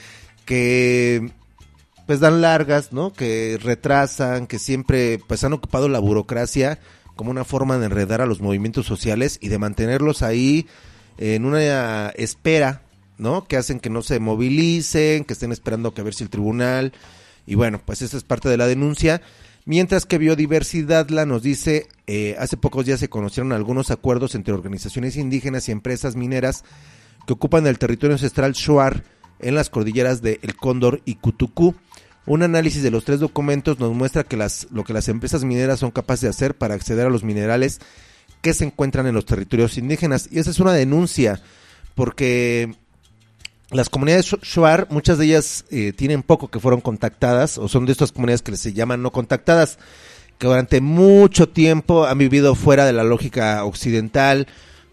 D: que pues dan largas, ¿no? Que retrasan, que siempre pues han ocupado la burocracia como una forma de enredar a los movimientos sociales y de mantenerlos ahí en una espera, ¿no? Que hacen que no se movilicen, que estén esperando que a ver si el tribunal, y bueno, pues esta es parte de la denuncia. Mientras que Biodiversidadla nos dice, eh, hace pocos días se conocieron algunos acuerdos entre organizaciones indígenas y empresas mineras que ocupan el territorio ancestral Shuar en las cordilleras de El Cóndor y Cutucú. Un análisis de los tres documentos nos muestra que las, lo que las empresas mineras son capaces de hacer para acceder a los minerales que se encuentran en los territorios indígenas. Y esa es una denuncia, porque las comunidades Shuar, muchas de ellas eh, tienen poco que fueron contactadas, o son de estas comunidades que se llaman no contactadas, que durante mucho tiempo han vivido fuera de la lógica occidental,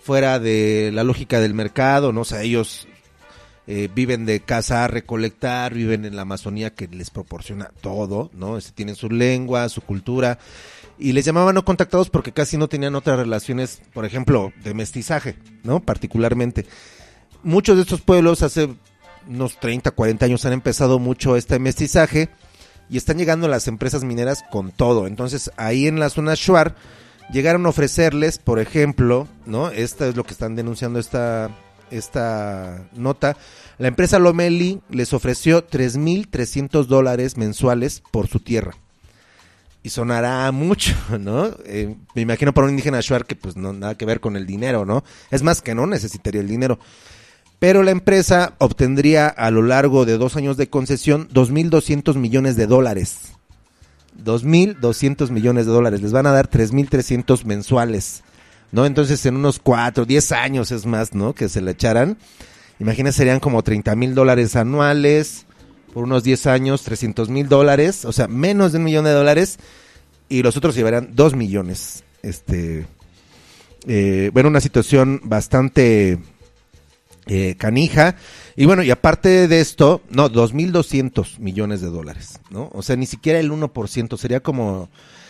D: fuera de la lógica del mercado, ¿no? O sea, ellos eh, viven de cazar, recolectar, viven en la Amazonía que les proporciona todo, ¿no? Este, tienen su lengua, su cultura, y les llamaban no contactados porque casi no tenían otras relaciones, por ejemplo, de mestizaje, ¿no? Particularmente. Muchos de estos pueblos hace unos treinta, cuarenta años han empezado mucho este mestizaje y están llegando las empresas mineras con todo. Entonces, ahí en la zona Shuar llegaron a ofrecerles, por ejemplo, ¿no? Esta es lo que están denunciando esta, esta nota. La empresa Lomeli les ofreció tres mil trescientos dólares mensuales por su tierra. Y sonará mucho, ¿no? Eh, me imagino para un indígena Shuar que pues no nada que ver con el dinero, ¿no? Es más que no necesitaría el dinero. Pero la empresa obtendría a lo largo de dos años de concesión dos mil doscientos millones de dólares. dos mil doscientos millones de dólares. Les van a dar tres mil trescientos mensuales, ¿no? Entonces en unos cuatro, diez años es más, ¿no? Que se le echaran. Imagínense, serían como treinta mil dólares anuales. Por unos diez años, trescientos mil dólares. O sea, menos de un millón de dólares. Y los otros llevarán dos millones. Este, eh, bueno, una situación bastante... Eh, canija, y bueno, y aparte de esto, no, dos mil doscientos millones de dólares, ¿no? O sea, ni siquiera el uno por ciento, sería como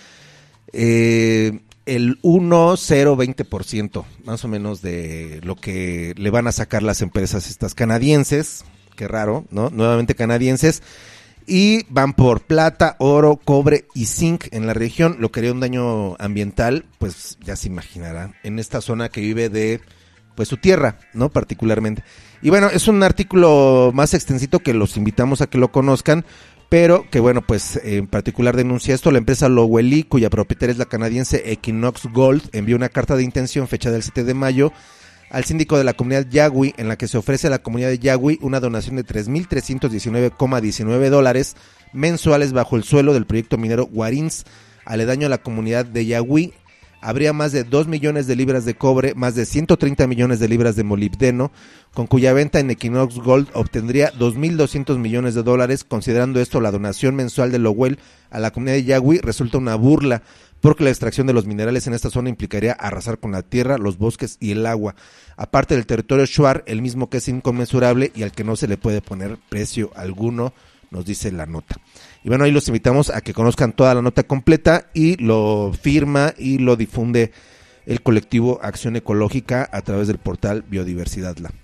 D: eh, el uno, cero, veinte por ciento, más o menos de lo que le van a sacar las empresas estas canadienses, qué raro, ¿no? Nuevamente canadienses, y van por plata, oro, cobre y zinc en la región, lo que haría un daño ambiental, pues ya se imaginará, en esta zona que vive de pues su tierra, ¿no? Particularmente. Y bueno, es un artículo más extensito que los invitamos a que lo conozcan, pero que bueno, pues en particular denuncia esto. La empresa Loweli, cuya propietaria es la canadiense Equinox Gold, envió una carta de intención fechada el siete de mayo al síndico de la comunidad Yagüi, en la que se ofrece a la comunidad de Yagüi una donación de tres mil trescientos diecinueve coma diecinueve dólares mensuales bajo el suelo del proyecto minero Guarins, aledaño a la comunidad de Yagüi. Habría más de dos millones de libras de cobre, más de ciento treinta millones de libras de molibdeno, con cuya venta en Equinox Gold obtendría dos mil doscientos millones de dólares. Considerando esto, la donación mensual de Lowell a la comunidad de Yagüi resulta una burla, porque la extracción de los minerales en esta zona implicaría arrasar con la tierra, los bosques y el agua, aparte del territorio Shuar, el mismo que es inconmensurable y al que no se le puede poner precio alguno, nos dice la nota. Y bueno, ahí los invitamos a que conozcan toda la nota completa, y lo firma y lo difunde el colectivo Acción Ecológica a través del portal Biodiversidad La.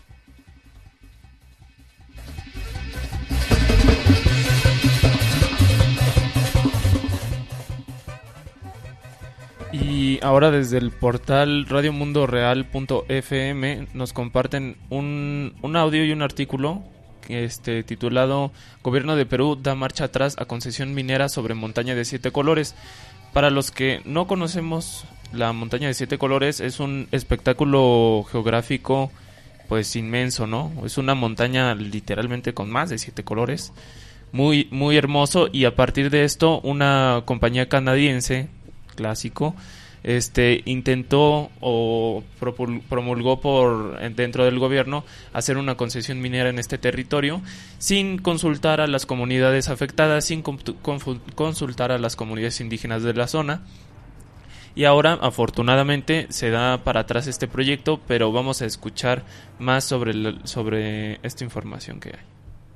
E: Y ahora desde el portal radio mundo real punto f m nos comparten un, un audio y un artículo Este, titulado Gobierno de Perú da marcha atrás a concesión minera sobre montaña de siete colores. Para los que no conocemos, la montaña de siete colores es un espectáculo geográfico pues inmenso, ¿no? Es una montaña literalmente con más de siete colores, muy, muy hermoso, y a partir de esto una compañía canadiense, Clásico, Este intentó o promulgó por dentro del gobierno hacer una concesión minera en este territorio sin consultar a las comunidades afectadas, sin consultar a las comunidades indígenas de la zona. Y ahora, afortunadamente, se da para atrás este proyecto, pero vamos a escuchar más sobre, el, sobre esta información que hay.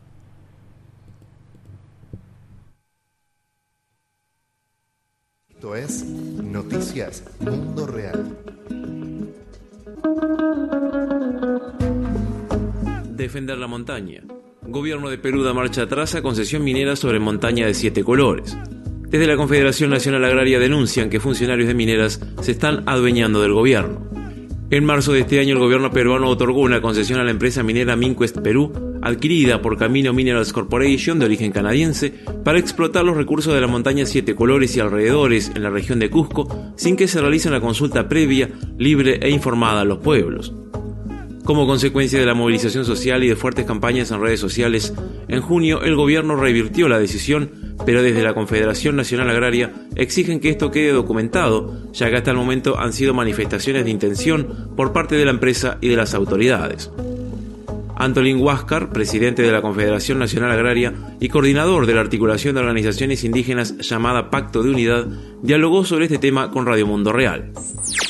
L: Esto es Noticias Mundo Real.
M: Defender la montaña. Gobierno de Perú da marcha atrás a concesión minera sobre montaña de siete colores. Desde la Confederación Nacional Agraria denuncian que funcionarios de mineras se están adueñando del gobierno. En marzo de este año, el gobierno peruano otorgó una concesión a la empresa minera Minquest Perú, adquirida por Camino Minerals Corporation, de origen canadiense, para explotar los recursos de la montaña Siete Colores y alrededores en la región de Cusco, sin que se realice una consulta previa, libre e informada a los pueblos. Como consecuencia de la movilización social y de fuertes campañas en redes sociales, en junio el gobierno revirtió la decisión, pero desde la Confederación Nacional Agraria exigen que esto quede documentado, ya que hasta el momento han sido manifestaciones de intención por parte de la empresa y de las autoridades. Antolín Huáscar, presidente de la Confederación Nacional Agraria y coordinador de la articulación de organizaciones indígenas llamada Pacto de Unidad, dialogó sobre este tema con Radio Mundo Real.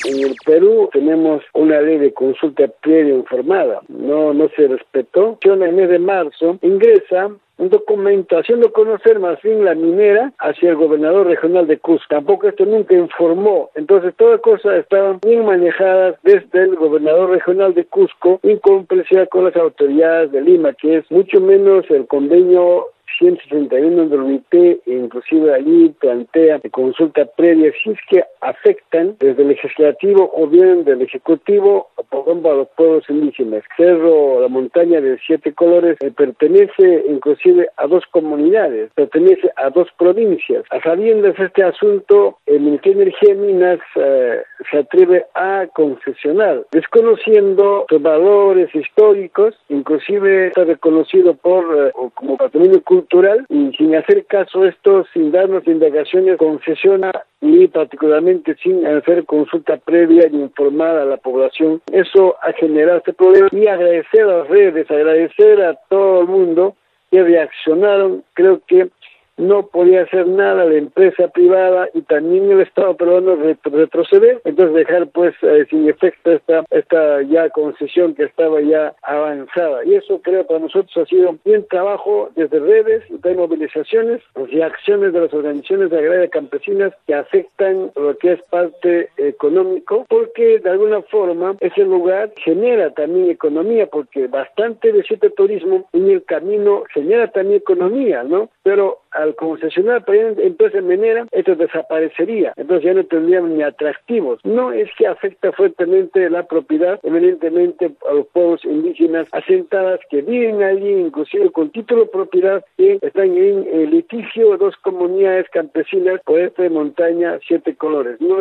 N: En el Perú tenemos una ley de consulta previa informada, no, no se respetó. En el mes de marzo ingresa un documento haciendo conocer más bien la minera hacia el gobernador regional de Cusco. Tampoco esto nunca informó. Entonces todas las cosas estaban bien manejadas desde el gobernador regional de Cusco en complicidad con las autoridades de Lima, que es mucho menos el convenio ciento sesenta y uno del O I T, inclusive allí plantea de consulta previa si es que afectan desde el legislativo o bien del ejecutivo, por ejemplo, a los pueblos indígenas. Cerro, la montaña de siete colores, eh, pertenece inclusive a dos comunidades, pertenece a dos provincias. A sabiendas este asunto, el Ministerio de Energía y Minas eh, se atreve a concesionar, desconociendo los valores históricos, inclusive está reconocido por eh, como patrimonio cultural, y sin hacer caso a esto, sin darnos indagaciones, concesiona y particularmente sin hacer consulta previa y informar a la población. Eso ha generado este problema, y agradecer a las redes, agradecer a todo el mundo que reaccionaron. Creo que no podía hacer nada la empresa privada y también el Estado peruano retroceder, entonces dejar pues eh, sin efecto esta esta ya concesión que estaba ya avanzada. Y eso creo para nosotros ha sido un buen trabajo desde redes y de movilizaciones y acciones de las organizaciones agrarias campesinas que afectan lo que es parte económico, porque de alguna forma ese lugar genera también economía, porque bastante de cierto turismo en el camino genera también economía, ¿no? Pero al concesionar para una empresa minera, esto desaparecería, entonces ya no tendríamos ni atractivos. No es que afecta fuertemente la propiedad, evidentemente a los pueblos indígenas asentadas que viven allí, inclusive con título de propiedad, que están en eh, litigio dos comunidades campesinas por esta montaña siete colores. ¿No?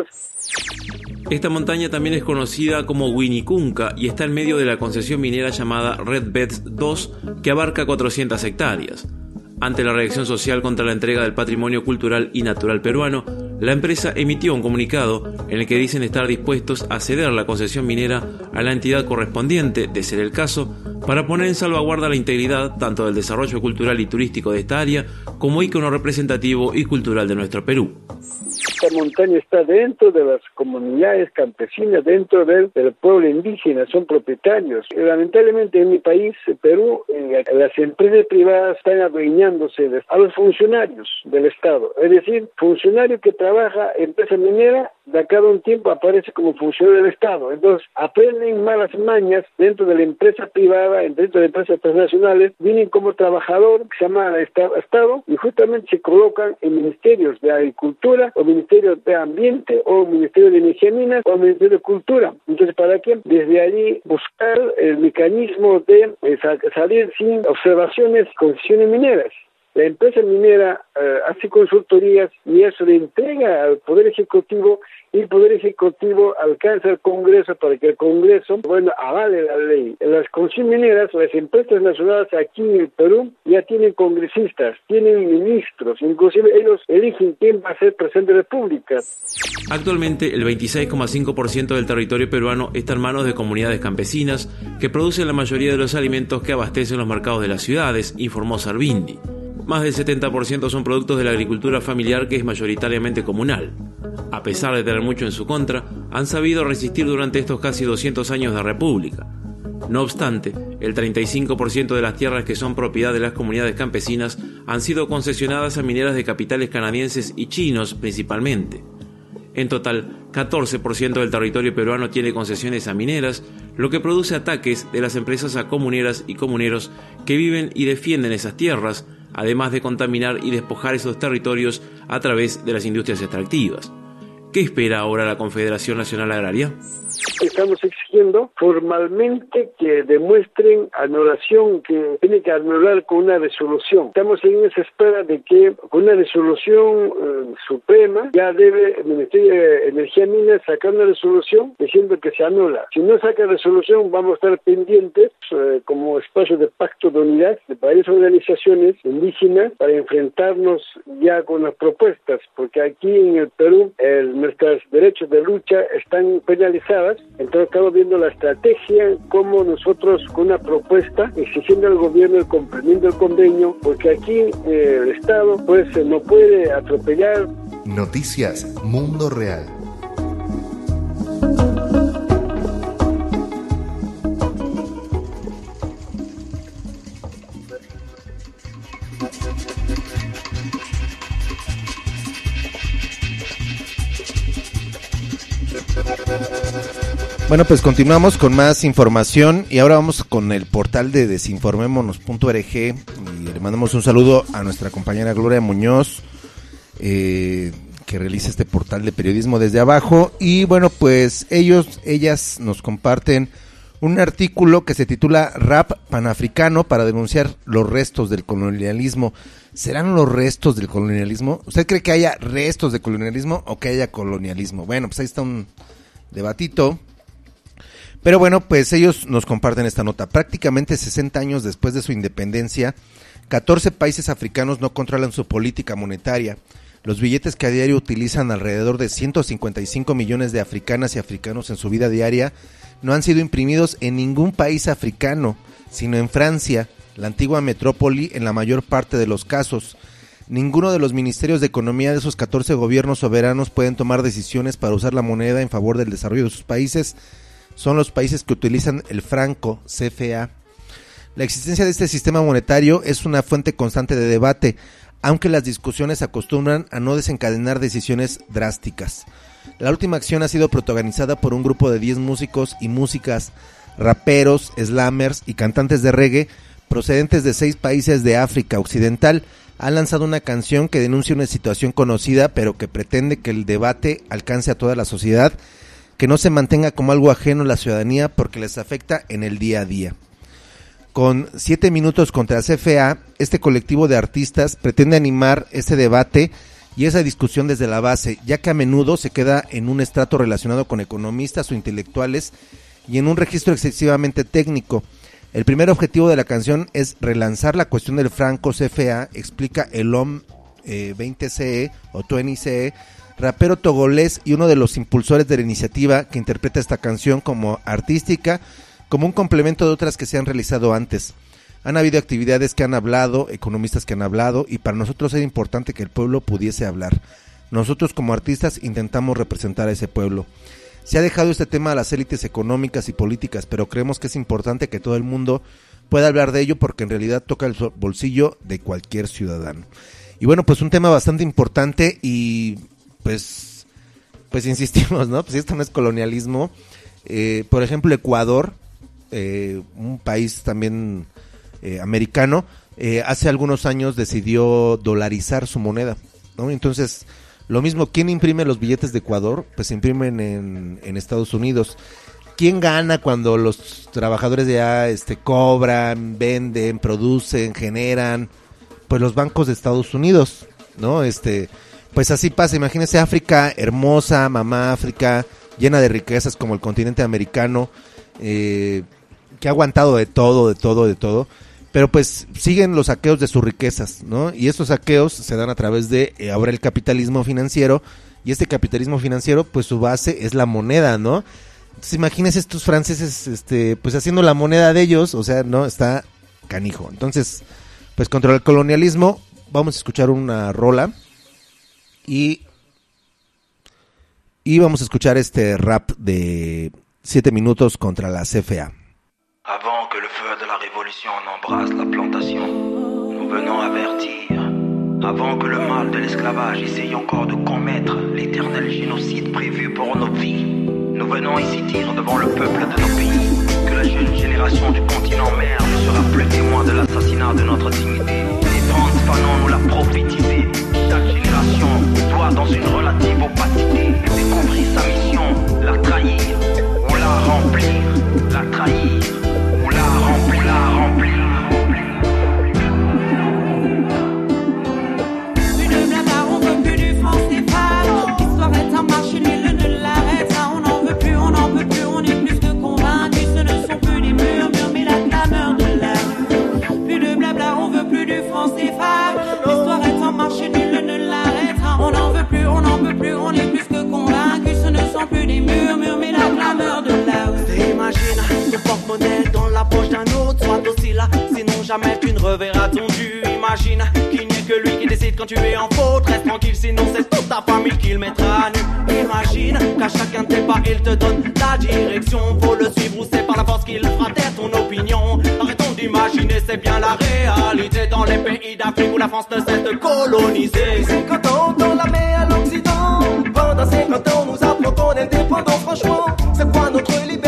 M: Esta montaña también es conocida como Huinicunca y está en medio de la concesión minera llamada Red Beds dos, que abarca cuatrocientas hectáreas. Ante la reacción social contra la entrega del patrimonio cultural y natural peruano, la empresa emitió un comunicado en el que dicen estar dispuestos a ceder la concesión minera a la entidad correspondiente, de ser el caso, para poner en salvaguarda la integridad tanto del desarrollo cultural y turístico de esta área como ícono representativo y cultural de nuestro Perú.
N: Esta montaña está dentro de las comunidades campesinas, dentro del, del pueblo indígena, son propietarios. Y lamentablemente en mi país, Perú, eh, las empresas privadas están adueñándose de, a los funcionarios del Estado. Es decir, funcionario que trabaja en empresa minera, de acá a un tiempo aparece como funcionario del Estado. Entonces, aprenden malas mañas dentro de la empresa privada, dentro de empresas transnacionales, vienen como trabajador, que se llama Estado, y justamente se colocan en ministerios de Agricultura, o Ministerio de Ambiente, o Ministerio de Energía y Minas, o Ministerio de Cultura. Entonces, ¿para qué? Desde allí buscar el mecanismo de eh, salir sin observaciones, concesiones mineras. La empresa minera eh, hace consultorías y eso le entrega al Poder Ejecutivo, y el Poder Ejecutivo alcanza al Congreso para que el Congreso, bueno, avale la ley. En las concesiones mineras, las empresas nacionales aquí en el Perú ya tienen congresistas, tienen ministros, inclusive ellos eligen quién va a ser presidente de la República.
M: Actualmente, el veintiséis coma cinco por ciento del territorio peruano está en manos de comunidades campesinas que producen la mayoría de los alimentos que abastecen los mercados de las ciudades, informó Sarvindi. Más del setenta por ciento son productos de la agricultura familiar, que es mayoritariamente comunal. A pesar de tener mucho en su contra, han sabido resistir durante estos casi doscientos años de república. No obstante, el treinta y cinco por ciento de las tierras que son propiedad de las comunidades campesinas han sido concesionadas a mineras de capitales canadienses y chinos principalmente. En total, catorce por ciento del territorio peruano tiene concesiones a mineras, lo que produce ataques de las empresas a comuneras y comuneros que viven y defienden esas tierras, además de contaminar y despojar esos territorios a través de las industrias extractivas. ¿Qué espera ahora la Confederación Nacional Agraria?
N: Estamos exigiendo formalmente que demuestren anulación, que tiene que anular con una resolución. Estamos en esa espera de que con una resolución eh, suprema ya debe el Ministerio de Energía y Minas sacar una resolución diciendo que se anula. Si no saca resolución, vamos a estar pendientes eh, como espacio de pacto de unidad de varias organizaciones indígenas para enfrentarnos ya con las propuestas, porque aquí en el Perú el, nuestros derechos de lucha están penalizados. Entonces estamos viendo la estrategia, como nosotros con una propuesta exigiendo al gobierno el cumplimiento del convenio, porque aquí eh, el Estado pues no puede atropellar.
L: Noticias Mundo Real.
D: Bueno, pues continuamos con más información y ahora vamos con el portal de desinformémonos punto org y le mandamos un saludo a nuestra compañera Gloria Muñoz, eh, que realiza este portal de periodismo desde abajo. Y bueno, pues ellos, ellas nos comparten un artículo que se titula Rap Panafricano para denunciar los restos del colonialismo. ¿Serán los restos del colonialismo? ¿Usted cree que haya restos de colonialismo o que haya colonialismo? Bueno, pues ahí está un debatito. Pero bueno, pues ellos nos comparten esta nota. Prácticamente sesenta años después de su independencia, catorce países africanos no controlan su política monetaria. Los billetes que a diario utilizan alrededor de ciento cincuenta y cinco millones de africanas y africanos en su vida diaria no han sido imprimidos en ningún país africano, sino en Francia, la antigua metrópoli en la mayor parte de los casos. Ninguno de los ministerios de economía de esos catorce gobiernos soberanos pueden tomar decisiones para usar la moneda en favor del desarrollo de sus países. Son los países que utilizan el franco, C F A. La existencia de este sistema monetario es una fuente constante de debate, aunque las discusiones acostumbran a no desencadenar decisiones drásticas. La última acción ha sido protagonizada por un grupo de diez músicos y músicas, raperos, slammers y cantantes de reggae procedentes de seis países de África Occidental. Han lanzado una canción que denuncia una situación conocida, pero que pretende que el debate alcance a toda la sociedad, que no se mantenga como algo ajeno a la ciudadanía porque les afecta en el día a día. Con siete minutos contra C F A, este colectivo de artistas pretende animar este debate y esa discusión desde la base, ya que a menudo se queda en un estrato relacionado con economistas o intelectuales y en un registro excesivamente técnico. El primer objetivo de la canción es relanzar la cuestión del franco C F A, explica el O M eh, veinte C E o veinte C E, rapero togolés y uno de los impulsores de la iniciativa que interpreta esta canción como artística, como un complemento de otras que se han realizado antes. Han habido actividades que han hablado, economistas que han hablado, y para nosotros era importante que el pueblo pudiese hablar. Nosotros como artistas intentamos representar a ese pueblo. Se ha dejado este tema a las élites económicas y políticas, pero creemos que es importante que todo el mundo pueda hablar de ello porque en realidad toca el bolsillo de cualquier ciudadano. Y bueno, pues un tema bastante importante y pues, pues insistimos, ¿no? Pues esto no es colonialismo. Eh, por ejemplo, Ecuador, eh, un país también eh, americano, eh, hace algunos años decidió dolarizar su moneda, ¿no? Entonces, lo mismo, ¿quién imprime los billetes de Ecuador? Pues se imprimen en, en Estados Unidos. ¿Quién gana cuando los trabajadores de allá este, cobran, venden, producen, generan? Pues los bancos de Estados Unidos, ¿no? Este, pues así pasa. Imagínense África hermosa, mamá África, llena de riquezas como el continente americano, eh, que ha aguantado de todo, de todo, de todo, pero pues siguen los saqueos de sus riquezas, ¿no? Y estos saqueos se dan a través de eh, ahora el capitalismo financiero, y este capitalismo financiero, pues su base es la moneda, ¿no? Entonces imagínense estos franceses, este, pues haciendo la moneda de ellos, o sea, no, está canijo. Entonces, pues contra el colonialismo, vamos a escuchar una rola y y vamos a escuchar este rap de siete minutos contra la C F A.
O: Avant que le feu de la révolution n'embrasse la plantation, nous venons avertir. Avant que le mal de l'esclavage essaye encore de commettre l'éternel génocide prévu pour nos vies, nous venons ici dire devant le peuple de nos pays que la jeune génération du continent mère ne sera plus témoin de l'assassinat de notre dignité. Les trente Fanon nous l'a prophétisé. Chaque génération doit dans une relative opacité découvrir sa mission, la trahir ou la remplir, la trahir ou la remplir, la remplir.
K: Plus de blabla, on veut plus du franc Stéphane. L'histoire est en marche, nul ne l'arrêtera. On n'en veut plus, on n'en peut plus, on est plus que convaincus. Ce ne sont plus des murmures, mais la clameur de l'air. Plus de blabla, on veut plus du franc Stéphane. L'histoire est en marche, nul ne l'arrêtera. On n'en veut plus, on n'en peut plus, on est plus que convaincus. Ce ne sont plus des murmures, mais la clameur de l'air.
P: Imagine ce porte-monnaie dans la poche d'un autre, sois aussi là, sinon jamais tu ne reverras ton dû. Imagine qu'il n'y ait que lui qui décide quand tu es en faute. Reste tranquille, sinon c'est toute ta famille qui le mettra à nu. Imagine qu'à chacun de tes pas il te donne la direction. Faut le suivre ou c'est par la force qu'il fera taire ton opinion. Arrêtons d'imaginer, c'est bien la réalité dans les pays d'Afrique où la France ne cesse de coloniser.
Q: cinquante ans dans la mer à l'Occident, pendant cinquante ans nous apprendons l'indépendance. Franchement, c'est quoi notre liberté?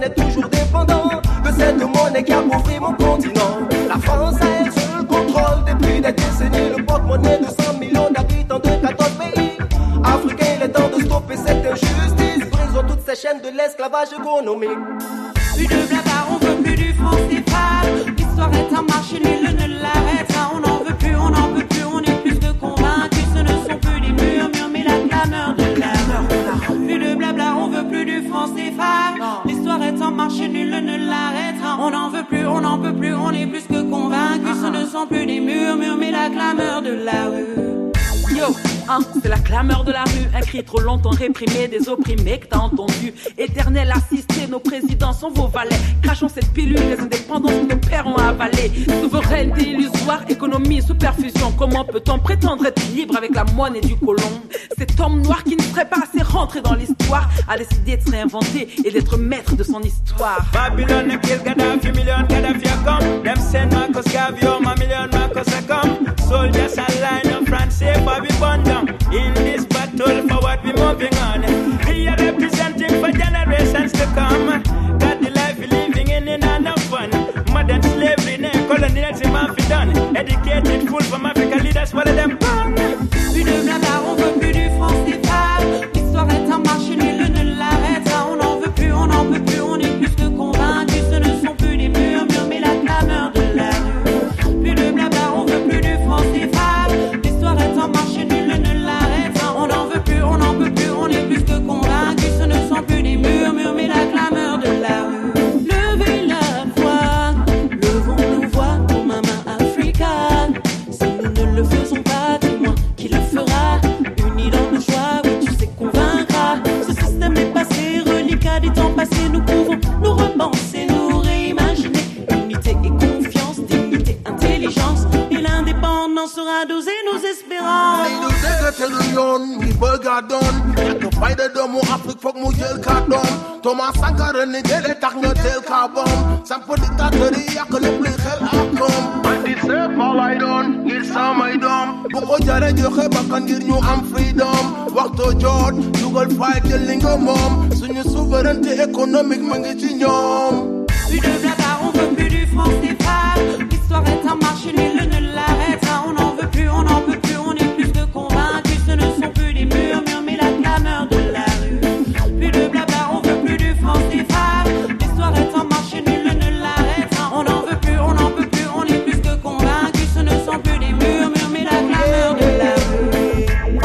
Q: est toujours dépendant de cette monnaie qui appauvrit mon continent. La France a elle seule le contrôle depuis des décennies, le porte-monnaie de cent millions d'habitants de quatorze pays africains. Il est temps de stopper cette injustice, brisons toutes ces chaînes de l'esclavage économique.
R: Plus de blabla, on veut plus du franc C F A. L'histoire est en marche, nul ne l'arrêtera. On n'en veut plus, on n'en peut plus, on est plus que convaincus. Ce ne sont plus des murmures, mais la clameur de la rue. Plus de blabla, on veut plus du franc C F A. L'histoire est en marche, nul ne l'arrêtera. On n'en veut plus, on n'en peut plus, on est plus que convaincus. Ce ne sont plus des murmures, mais la clameur de la rue. Yo, hein, c'est la clameur de la rue, un cri trop longtemps réprimé des opprimés que t'as entendu. Éternel assisté, nos présidents sont vos valets. Crachons cette pilule, les indépendances que nos pères ont avalées. Souveraineté illusoire, économie sous perfusion. Comment peut-on prétendre être libre avec la monnaie du colon? Cet homme noir qui ne serait pas assez rentré dans l'histoire a décidé de se réinventer et d'être maître de son histoire.
S: Babylon a kill Gaddafi, million Gaddafi a come. Them send Marcos Gavio, my million Marcos a come. Soldiers align up front, say Bobby burn down. In this battle for what we moving on. We are representing for generations to come. Got the life we living in in and of fun. Modern slavery, now colonialism have been done. Educated fool from Africa leaders, what are them born?
R: Plus de blabla, on veut plus du franc C F A. L'histoire est en marche, nul ne l'arrêtera. On n'en veut plus, on n'en peut plus, on est plus que convaincus. Ce ne sont plus des murmures, mais la clameur de la rue. Plus de blabla, on veut plus du franc C F A. L'histoire est en marche, nul ne l'arrêtera. On n'en veut plus, on n'en peut plus, on est plus que convaincus. Ce ne sont plus des murmures, mais la clameur de la rue. Levez la voix, levons nos voix pour Mama Africa. Si nous ne le faisons pas, dis-moi qui le fera. Unis dans nos choix, oui tu sais qu'on vaincra. Ce système est passé, reliquat des temps passés. Nous pouvons nous repenser, nous réimaginer. Unité et confiance, dignité, intelligence. Et l'indépendance sera dosée nos espérances.
T: Thomas Sankara ne jëlee tax nga teel kaa bom samp dictateur yi yàq lépp luy xel ak koom man di seet maa lay doon ngir samay doom bu ko jaree joxe bakkan ngir ñu am freedom waxtoo jot dugal fay jël li nga moom suñu souveraineté économique ma ngi ci ñoom.
R: Plus de blabla, on veut plus du franc C F A. L'histoire est en marche, nul ne l'arrêtera. On n'en veut plus, on n'en peut plus, on est plus que convaincus. Ce ne sont plus des murmures, mais la clameur de la rue. Plus de blabla, on veut plus du franc C F A. L'histoire est en marche, nul ne l'arrêtera. On n'en veut plus, on n'en peut plus, on est plus que convaincus. Ce ne sont plus des murmures, mais la clameur de la rue.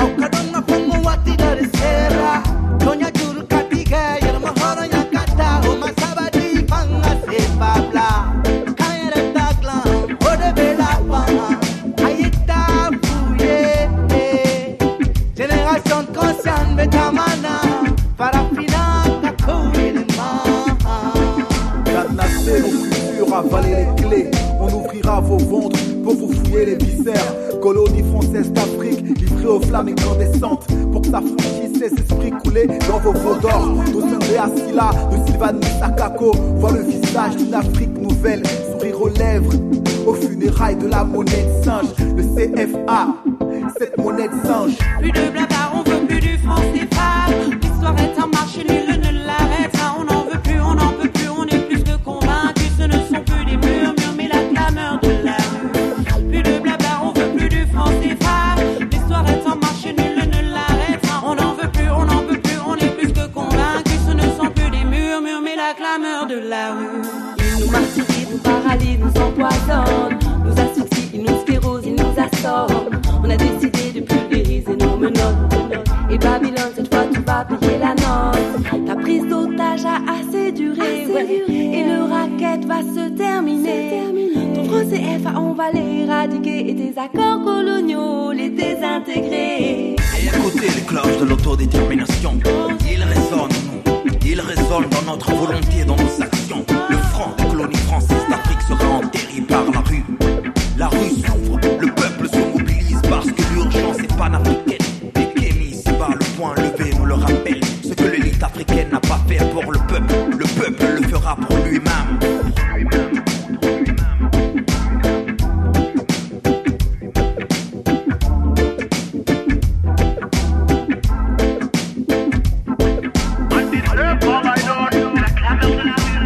U: Avaler les clés, on ouvrira vos ventres pour vous fouiller les viscères. Colonie française d'Afrique, livrée aux flammes incandescentes, pour que s'affranchissent ces esprits coulés dans vos veaux d'or. Nos assis là, de Sylvanus Sakako, voit le visage d'une Afrique nouvelle, sourire aux lèvres, aux funérailles de la monnaie de singe, le C F A, cette monnaie de singe.
R: Plus de blabla, on veut plus du franc C F A. L'histoire est en marche, nul ne l'arrêtera. On n'en veut plus, on n'en peut plus, on est plus que convaincus. Ce ne sont plus des murmures, mais la clameur de la rue. Plus de blabla, on veut plus du franc C F A. L'histoire est en marche, nul ne l'arrêtera. On n'en veut plus, on n'en peut plus, on est plus que convaincus. Ce ne sont plus des murmures, mais la clameur de la rue.
V: Ils nous martyrisent, nous paralysent, nous empoisonnent, nous asphyxient, ils nous sclérosent, ils nous assomment. On a décidé de pulvériser nos menottes. Et Babylone, cette fois tu vas payer la note. Ta prise d'otage a assez duré, assez ouais. duré. Et le racket va se terminer. Ton franc C F A, on va l'éradiquer. Et tes accords coloniaux, les désintégrer.
W: Et écoutez les cloches de l'autodétermination. Ils résonnent en nous, ils résonnent dans notre volonté, dans nos actions. Le franc des colonies françaises d'Afrique sera enterré par la rue. La rue souffre, le peuple se mobilise parce que l'urgence est panafricaine. Et Kémy, c'est bas le point levé, nous le rappelle. Ce que l'élite africaine n'a pas fait pour le peuple, le peuple le fera pour lui-même.
T: La clameur de la rue.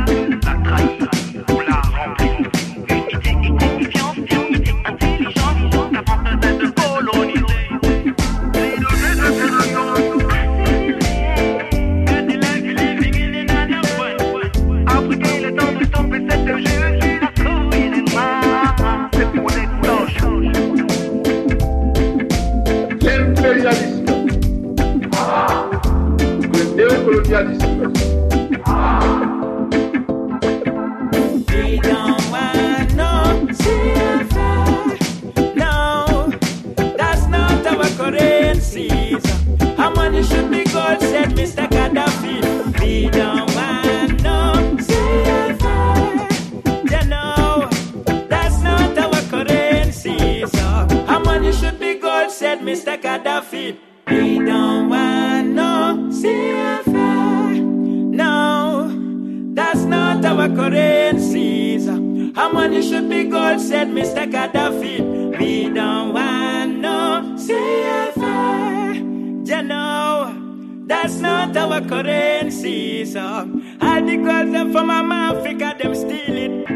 F: sociales.
S: We don't want no C F A. No, that's not our currencies. Our money should be gold, said Mister Gaddafi. We don't want no C F A. You know, that's not our currencies. Our money should be gold, said Mister Gaddafi. We don't want no C F A. No, that's not our currencies. Our money should be gold, said Mister Gaddafi. We don't want no C F A. You know, that's not our currencies. All the gold them from Africa, them steal it.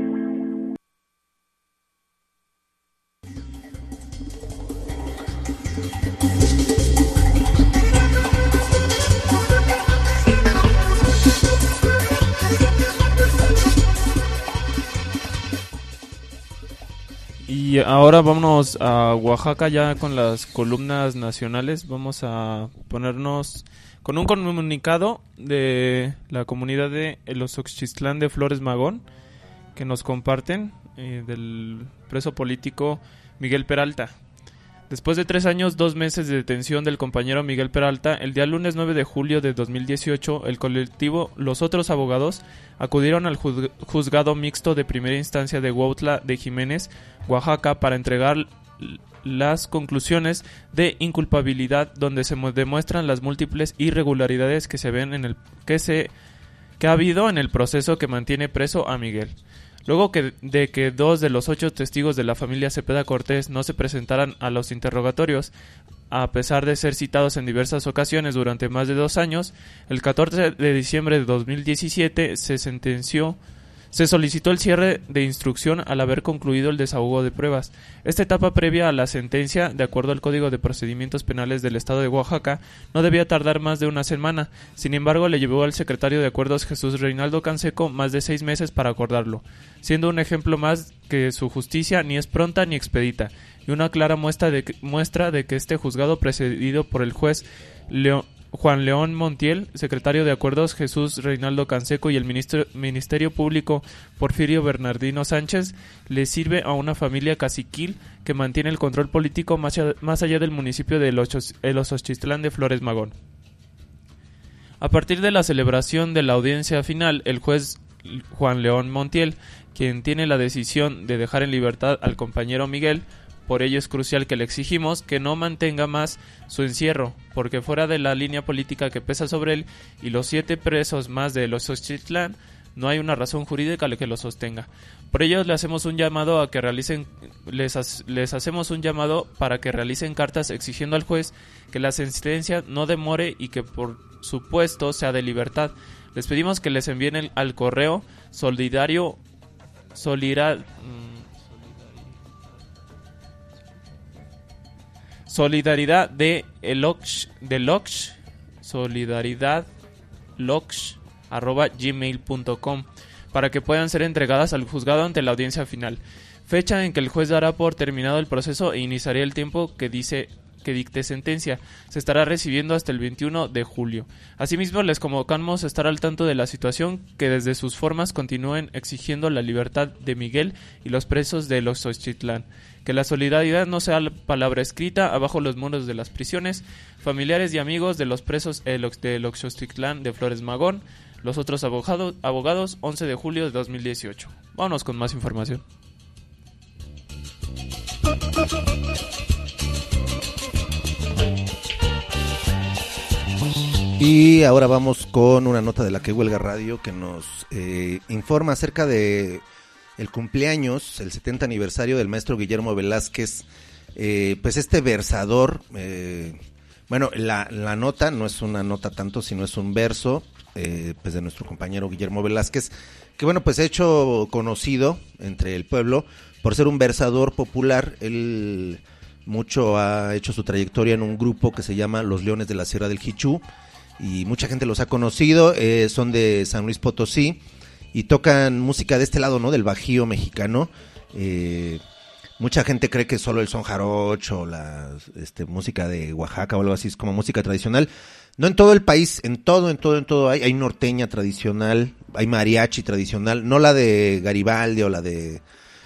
E: Y ahora vámonos a Oaxaca ya con las columnas nacionales. Vamos a ponernos con un comunicado de la comunidad de los Oxchixtlán de Flores Magón que nos comparten eh, del preso político Miguel Peralta. Después de tres años, dos meses de detención del compañero Miguel Peralta, el día lunes nueve de julio de dos mil dieciocho, el colectivo Los Otros Abogados acudieron al juzgado mixto de primera instancia de Huautla de Jiménez, Oaxaca, para entregar las conclusiones de inculpabilidad, donde se demuestran las múltiples irregularidades que se ven en el que se que ha habido en el proceso que mantiene preso a Miguel. Luego que, de que dos de los ocho testigos de la familia Cepeda Cortés no se presentaran a los interrogatorios, a pesar de ser citados en diversas ocasiones durante más de dos años, el catorce de diciembre de dos mil diecisiete se sentenció, se solicitó el cierre de instrucción al haber concluido el desahogo de pruebas. Esta etapa previa a la sentencia, de acuerdo al Código de Procedimientos Penales del Estado de Oaxaca, no debía tardar más de una semana. Sin embargo, le llevó al secretario de Acuerdos Jesús Reinaldo Canseco más de seis meses para acordarlo, siendo un ejemplo más que su justicia ni es pronta ni expedita, y una clara muestra de que, muestra de que este juzgado, presidido por el juez Leo, Juan León Montiel, secretario de Acuerdos Jesús Reinaldo Canseco y el ministro, Ministerio Público Porfirio Bernardino Sánchez, le sirve a una familia caciquil que mantiene el control político más allá, más allá del municipio de Los Oxchixtlán de Flores Magón. A partir de la celebración de la audiencia final, el juez Juan León Montiel, quien tiene la decisión de dejar en libertad al compañero Miguel. Por ello es crucial que le exigimos que no mantenga más su encierro, porque fuera de la línea política que pesa sobre él y los siete presos más de los Oxchixtlán, no hay una razón jurídica que lo sostenga. Por ello le hacemos un llamado a que realicen, les, les hacemos un llamado para que realicen cartas exigiendo al juez que la sentencia no demore y que por supuesto sea de libertad. Les pedimos que les envíen el, al correo solidario solidar, solidaridad de elox de lox solidaridad lox arroba gmail punto com para que puedan ser entregadas al juzgado ante la audiencia final, fecha en que el juez dará por terminado el proceso e iniciará el tiempo que dice que dicte sentencia. Se estará recibiendo hasta el veintiuno de julio. Asimismo, les convocamos a estar al tanto de la situación, que desde sus formas continúen exigiendo la libertad de Miguel y los presos de los Oxchixtlán. Que la solidaridad no sea palabra escrita abajo los muros de las prisiones. Familiares y amigos de los presos de los Oxchixtlán de Flores Magón, los otros abogados, abogados, once de julio de dos mil dieciocho. Vámonos con más información.
D: Y ahora vamos con una nota de la que huelga radio que nos eh, informa acerca de el cumpleaños, el setenta aniversario del maestro Guillermo Velázquez. Eh, pues este versador, eh, bueno, la, la nota no es una nota tanto, sino es un verso eh, pues de nuestro compañero Guillermo Velázquez, que bueno, pues ha hecho conocido entre el pueblo por ser un versador popular. Él mucho ha hecho su trayectoria en un grupo que se llama Los Leones de la Sierra del Jichú, y mucha gente los ha conocido. Eh, son de San Luis Potosí y tocan música de este lado, ¿no? Del Bajío mexicano. Eh, mucha gente cree que solo el son jarocho, la este, música de Oaxaca o algo así es como música tradicional. No en todo el país, en todo, en todo, en todo hay, hay norteña tradicional, hay mariachi tradicional, no la de Garibaldi o la de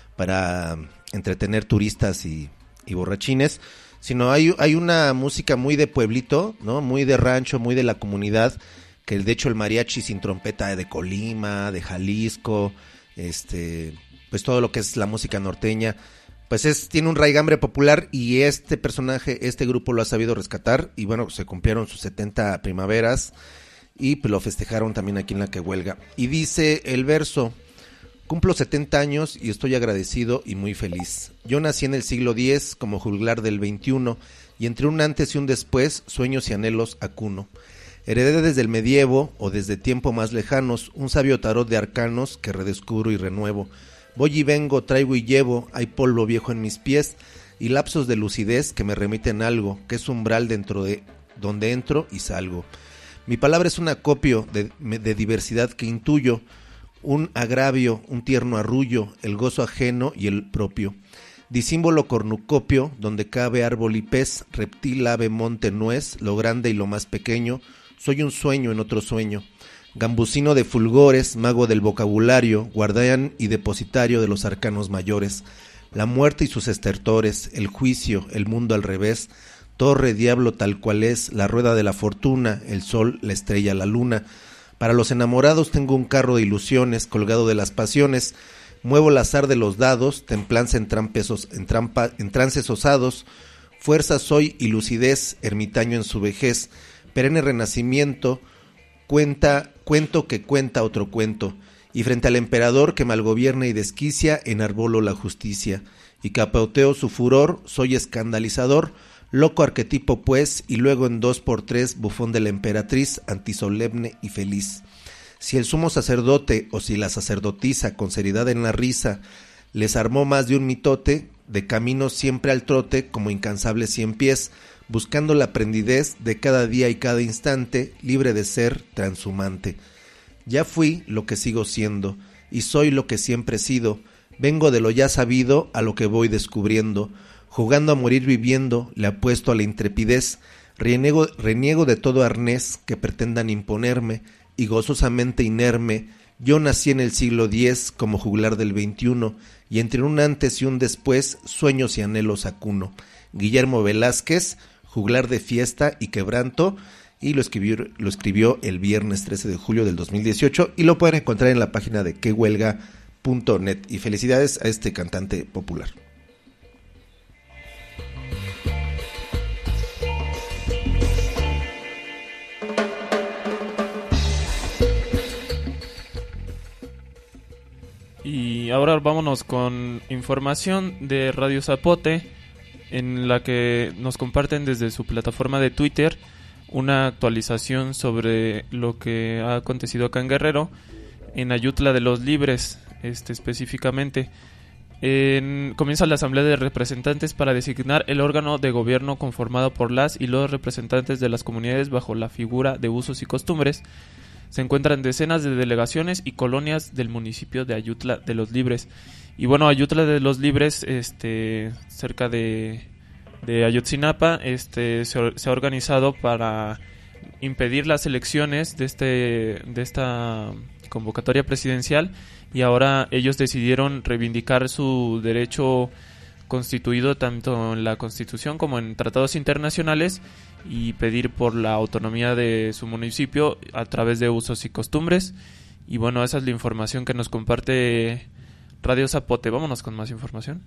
D: para entretener turistas y, y borrachines, sino hay, hay una música muy de pueblito, ¿no? Muy de rancho, muy de la comunidad, que de hecho el mariachi sin trompeta de Colima, de Jalisco, este, pues todo lo que es la música norteña, pues es, tiene un raigambre popular y este personaje, este grupo lo ha sabido rescatar y bueno, se cumplieron sus setenta primaveras y pues lo festejaron también aquí en la que huelga. Y dice el verso: cumplo setenta años y estoy agradecido y muy feliz. Yo nací en el siglo diez como juglar del veintiuno y entre un antes y un después sueños y anhelos acuno. Heredé desde el medievo o desde tiempo más lejanos un sabio tarot de arcanos que redescubro y renuevo. Voy y vengo, traigo y llevo, hay polvo viejo en mis pies y lapsos de lucidez que me remiten algo, que es umbral dentro de donde entro y salgo. Mi palabra es un acopio de, de diversidad que intuyo, un agravio, un tierno arrullo, el gozo ajeno y el propio. Disímbolo cornucopio, donde cabe árbol y pez, reptil, ave, monte, nuez, lo grande y lo más pequeño, soy un sueño en otro sueño. Gambusino de fulgores, mago del vocabulario, guardián y depositario de los arcanos mayores, la muerte y sus estertores, el juicio, el mundo al revés, torre, diablo tal cual es, la rueda de la fortuna, el sol, la estrella, la luna. Para los enamorados tengo un carro de ilusiones, colgado de las pasiones, muevo el azar de los dados, templanza en, trampesos, en, trampa, en trances osados, fuerza soy y lucidez, ermitaño en su vejez, perenne renacimiento, cuenta, cuento que cuenta otro cuento, y frente al emperador que malgobierna y desquicia, enarbolo la justicia, y capauteo su furor, soy escandalizador, loco arquetipo pues, y luego en dos por tres, bufón de la emperatriz, antisolemne y feliz. Si el sumo sacerdote, o si la sacerdotisa, con seriedad en la risa, les armó más de un mitote, de camino siempre al trote, como incansables cien pies, buscando la aprendidez de cada día y cada instante, libre de ser transhumante. Ya fui lo que sigo siendo, y soy lo que siempre he sido, vengo de lo ya sabido a lo que voy descubriendo, jugando a morir viviendo, le apuesto a la intrepidez, reniego, reniego de todo arnés que pretendan imponerme, y gozosamente inerme, yo nací en el siglo diez como juglar del veintiuno, y entre un antes y un después, sueños y anhelos acuno. Guillermo Velázquez, juglar de fiesta y quebranto, y lo escribió, lo escribió el viernes trece de julio del dos mil dieciocho, y lo pueden encontrar en la página de que huelga punto net. Y felicidades a este cantante popular.
E: Y ahora vámonos con información de Radio Zapote, en la que nos comparten desde su plataforma de Twitter una actualización sobre lo que ha acontecido acá en Guerrero, en Ayutla de los Libres, este específicamente. En, comienza la Asamblea de Representantes para designar el órgano de gobierno conformado por las y los representantes de las comunidades bajo la figura de usos y costumbres. Se encuentran decenas de delegaciones y colonias del municipio de Ayutla de los Libres. Y bueno, Ayutla de los Libres, este, cerca de, de Ayotzinapa, este, se, se ha organizado para impedir las elecciones de este, de esta convocatoria presidencial, y ahora ellos decidieron reivindicar su derecho constituido tanto en la Constitución como en tratados internacionales y pedir por la autonomía de su municipio a través de usos y costumbres. Y bueno, esa es la información que nos comparte Radio Zapote. Vámonos con más información.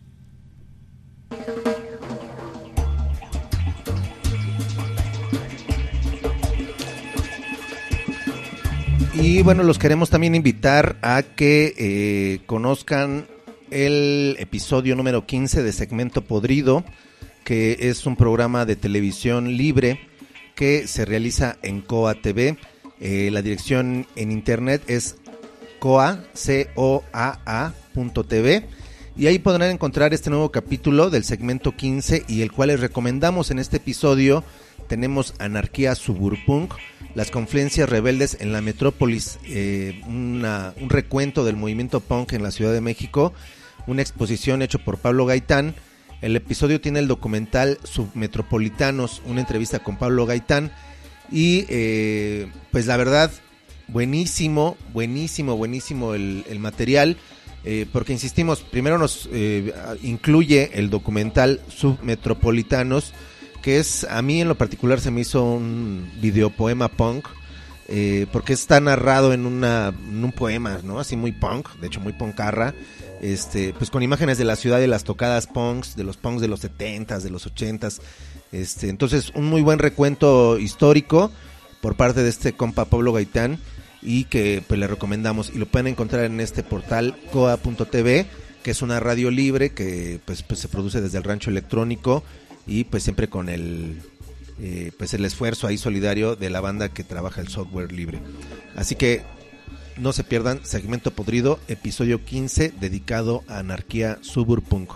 D: Y bueno, los queremos también invitar a que eh, conozcan el episodio número quince de Segmento Podrido, que es un programa de televisión libre que se realiza en Coa T V. Eh, la dirección en internet es coa, C O A A punto T V, y ahí podrán encontrar este nuevo capítulo del segmento quince, y el cual les recomendamos. En este episodio tenemos Anarquía Suburpunk, las confluencias rebeldes en la metrópolis, eh, una, un recuento del movimiento punk en la Ciudad de México, una exposición hecho por Pablo Gaitán. El episodio tiene el documental Submetropolitanos, una entrevista con Pablo Gaitán, Y eh, pues la verdad, buenísimo, buenísimo, buenísimo el, el material. Eh, porque insistimos, primero nos eh, incluye el documental Submetropolitanos, que es, a mí en lo particular se me hizo un videopoema punk, eh, porque está narrado en, una, en un poema, ¿no? Así muy punk, de hecho muy punkarra, este, pues con imágenes de la ciudad, de las tocadas punks, de los punks de los setentas, de los ochentas, este, entonces un muy buen recuento histórico por parte de este compa Pablo Gaitán, y que pues le recomendamos, y lo pueden encontrar en este portal coa punto t v, que es una radio libre que pues, pues se produce desde el Rancho Electrónico, y pues siempre con el eh, pues el esfuerzo ahí solidario de la banda que trabaja el software libre. Así que no se pierdan Segmento Podrido, episodio quince, dedicado a anarquía suburpunk.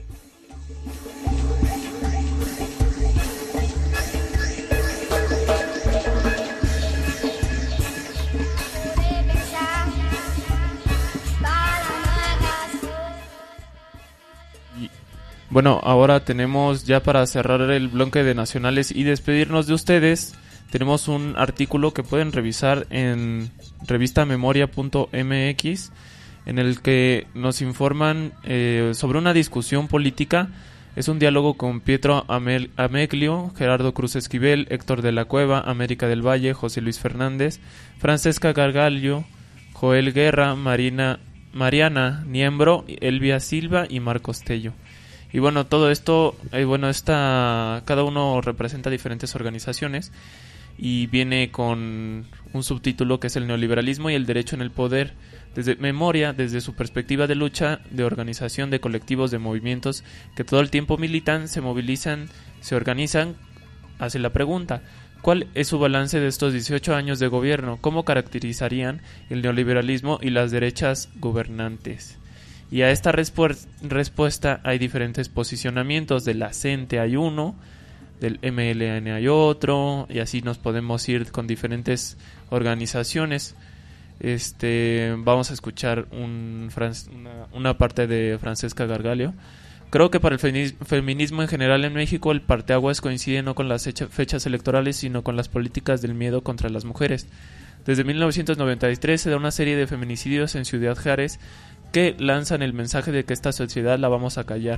E: Bueno, ahora tenemos ya para cerrar el bloque de nacionales y despedirnos de ustedes, tenemos un artículo que pueden revisar en revista memoria punto m x, en el que nos informan eh, sobre una discusión política. Es un diálogo con Pietro Amel- Ameglio, Gerardo Cruz Esquivel, Héctor de la Cueva, América del Valle, José Luis Fernández, Francesca Gargallo, Joel Guerra, Marina, Mariana Niembro, Elvia Silva y Marcos Tello. Y bueno, todo esto, eh, bueno, esta, cada uno representa diferentes organizaciones y viene con un subtítulo que es el neoliberalismo y el derecho en el poder. Desde Memoria, desde su perspectiva de lucha, de organización de colectivos, de movimientos que todo el tiempo militan, se movilizan, se organizan, hace la pregunta: ¿cuál es su balance de estos dieciocho años de gobierno? ¿Cómo caracterizarían el neoliberalismo y las derechas gobernantes? Y a esta respu- respuesta hay diferentes posicionamientos. De la CENTE hay uno, del M L N hay otro, y así nos podemos ir con diferentes organizaciones. Este, vamos a escuchar un, una, una parte de Francesca Gargallo. Creo que para el feminismo, feminismo en general en México el parteaguas coincide no con las hecha, fechas electorales, sino con las políticas del miedo contra las mujeres. Desde mil novecientos noventa y tres se da una serie de feminicidios en Ciudad Juárez que lanzan el mensaje de que esta sociedad la vamos a callar.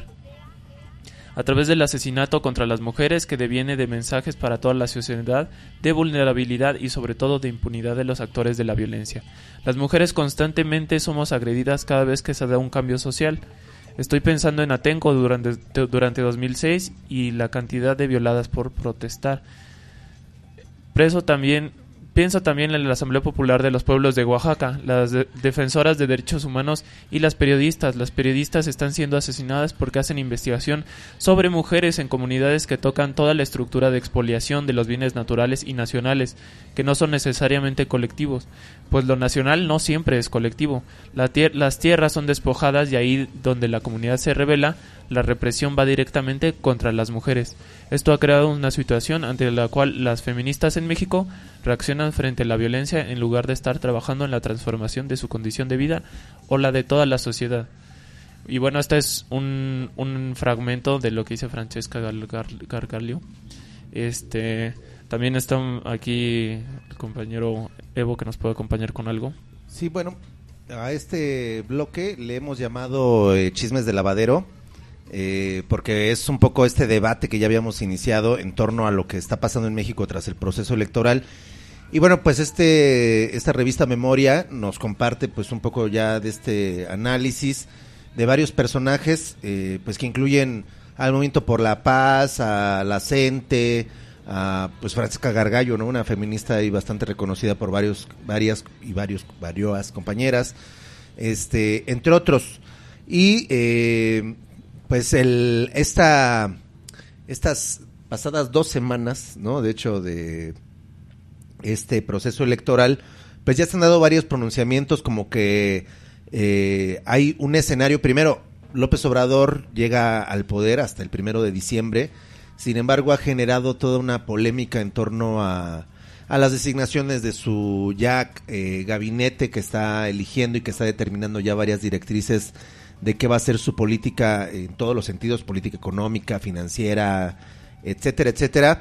E: A través del asesinato contra las mujeres, que deviene de mensajes para toda la sociedad de vulnerabilidad y sobre todo de impunidad de los actores de la violencia. Las mujeres constantemente somos agredidas cada vez que se da un cambio social. Estoy pensando en Atenco durante, durante dos mil seis y la cantidad de violadas por protestar. Preso también... Pienso también en la Asamblea Popular de los Pueblos de Oaxaca, las de- defensoras de derechos humanos y las periodistas. Las periodistas están siendo asesinadas porque hacen investigación sobre mujeres en comunidades que tocan toda la estructura de expoliación de los bienes naturales y nacionales, que no son necesariamente colectivos, pues lo nacional no siempre es colectivo. La tier- las tierras son despojadas y ahí donde la comunidad se rebela, la represión va directamente contra las mujeres. Esto ha creado una situación ante la cual las feministas en México reaccionan frente a la violencia en lugar de estar trabajando en la transformación de su condición de vida o la de toda la sociedad. Y bueno, este es un, un fragmento de lo que dice Francesca Gargallo. Este, también está aquí el compañero Evo, que nos puede acompañar con algo.
D: Sí, bueno, a este bloque le hemos llamado eh, Chismes de Lavadero. Eh, porque es un poco este debate que ya habíamos iniciado en torno a lo que está pasando en México tras el proceso electoral. Y bueno, pues este esta revista Memoria nos comparte pues un poco ya de este análisis de varios personajes, eh, pues que incluyen al Movimiento por la Paz, a la CENTE, a pues Francesca Gargallo, ¿no? Una feminista y bastante reconocida por varios varias y varios varias compañeras, este entre otros. Y eh, pues el esta estas pasadas dos semanas, ¿no? De hecho, de este proceso electoral, pues ya se han dado varios pronunciamientos como que eh, hay un escenario. Primero, López Obrador llega al poder hasta el primero de diciembre, sin embargo ha generado toda una polémica en torno a, a las designaciones de su ya eh, gabinete que está eligiendo y que está determinando ya varias directrices de qué va a ser su política en todos los sentidos, política económica, financiera, etcétera, etcétera.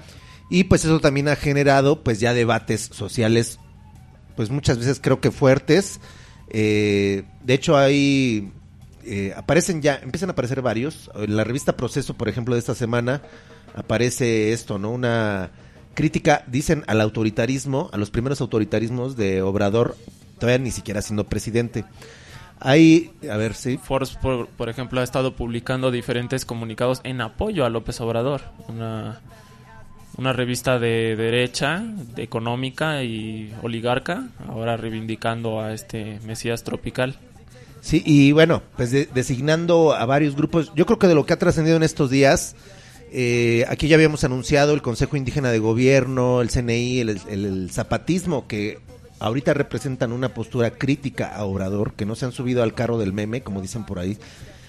D: Y pues eso también ha generado pues ya debates sociales, pues muchas veces creo que fuertes. Eh, de hecho hay, eh, aparecen ya, empiezan a aparecer varios. En la revista Proceso, por ejemplo, de esta semana, aparece esto, ¿no? Una crítica, dicen, al autoritarismo, a los primeros autoritarismos de Obrador, todavía ni siquiera siendo presidente. Hay, a ver, sí.
E: Forbes, por, por ejemplo, ha estado publicando diferentes comunicados en apoyo a López Obrador, una, una revista de derecha, de económica y oligarca, ahora reivindicando a este Mesías tropical.
D: Sí, y bueno, pues de, designando a varios grupos, yo creo que de lo que ha trascendido en estos días, eh, aquí ya habíamos anunciado el Consejo Indígena de Gobierno, el C N I, el, el, el zapatismo, que ahorita representan una postura crítica a Obrador, que no se han subido al carro del meme, como dicen por ahí.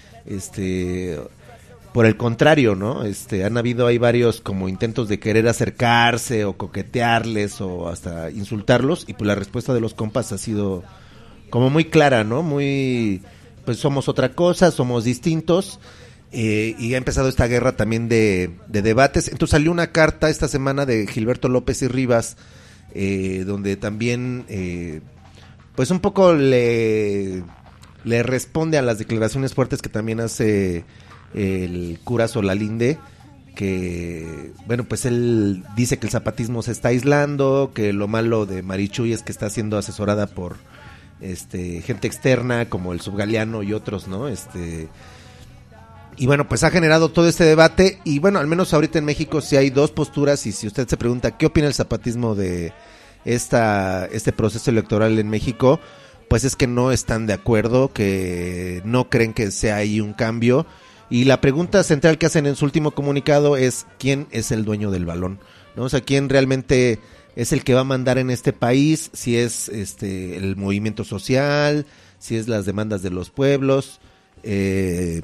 D: Este, por el contrario, ¿no? Este, han habido ahí varios como intentos de querer acercarse o coquetearles o hasta insultarlos, y pues la respuesta de los compas ha sido como muy clara, ¿no? Muy, pues somos otra cosa, somos distintos, eh, y ha empezado esta guerra también de, de debates. Entonces salió una carta esta semana de Gilberto López y Rivas, eh, donde también, eh, pues un poco le, le responde a las declaraciones fuertes que también hace el cura Solalinde, que, bueno, pues él dice que el zapatismo se está aislando, que lo malo de Marichuy es que está siendo asesorada por este gente externa como el Subgaleano y otros, ¿no? Este, y bueno, pues ha generado todo este debate, y bueno, al menos ahorita en México sí hay dos posturas, y si usted se pregunta qué opina el zapatismo de esta este proceso electoral en México, pues es que no están de acuerdo, que no creen que sea ahí un cambio, y la pregunta central que hacen en su último comunicado es ¿quién es el dueño del balón? ¿No? O sea, ¿quién realmente es el que va a mandar en este país? Si es este el movimiento social, si es las demandas de los pueblos, eh,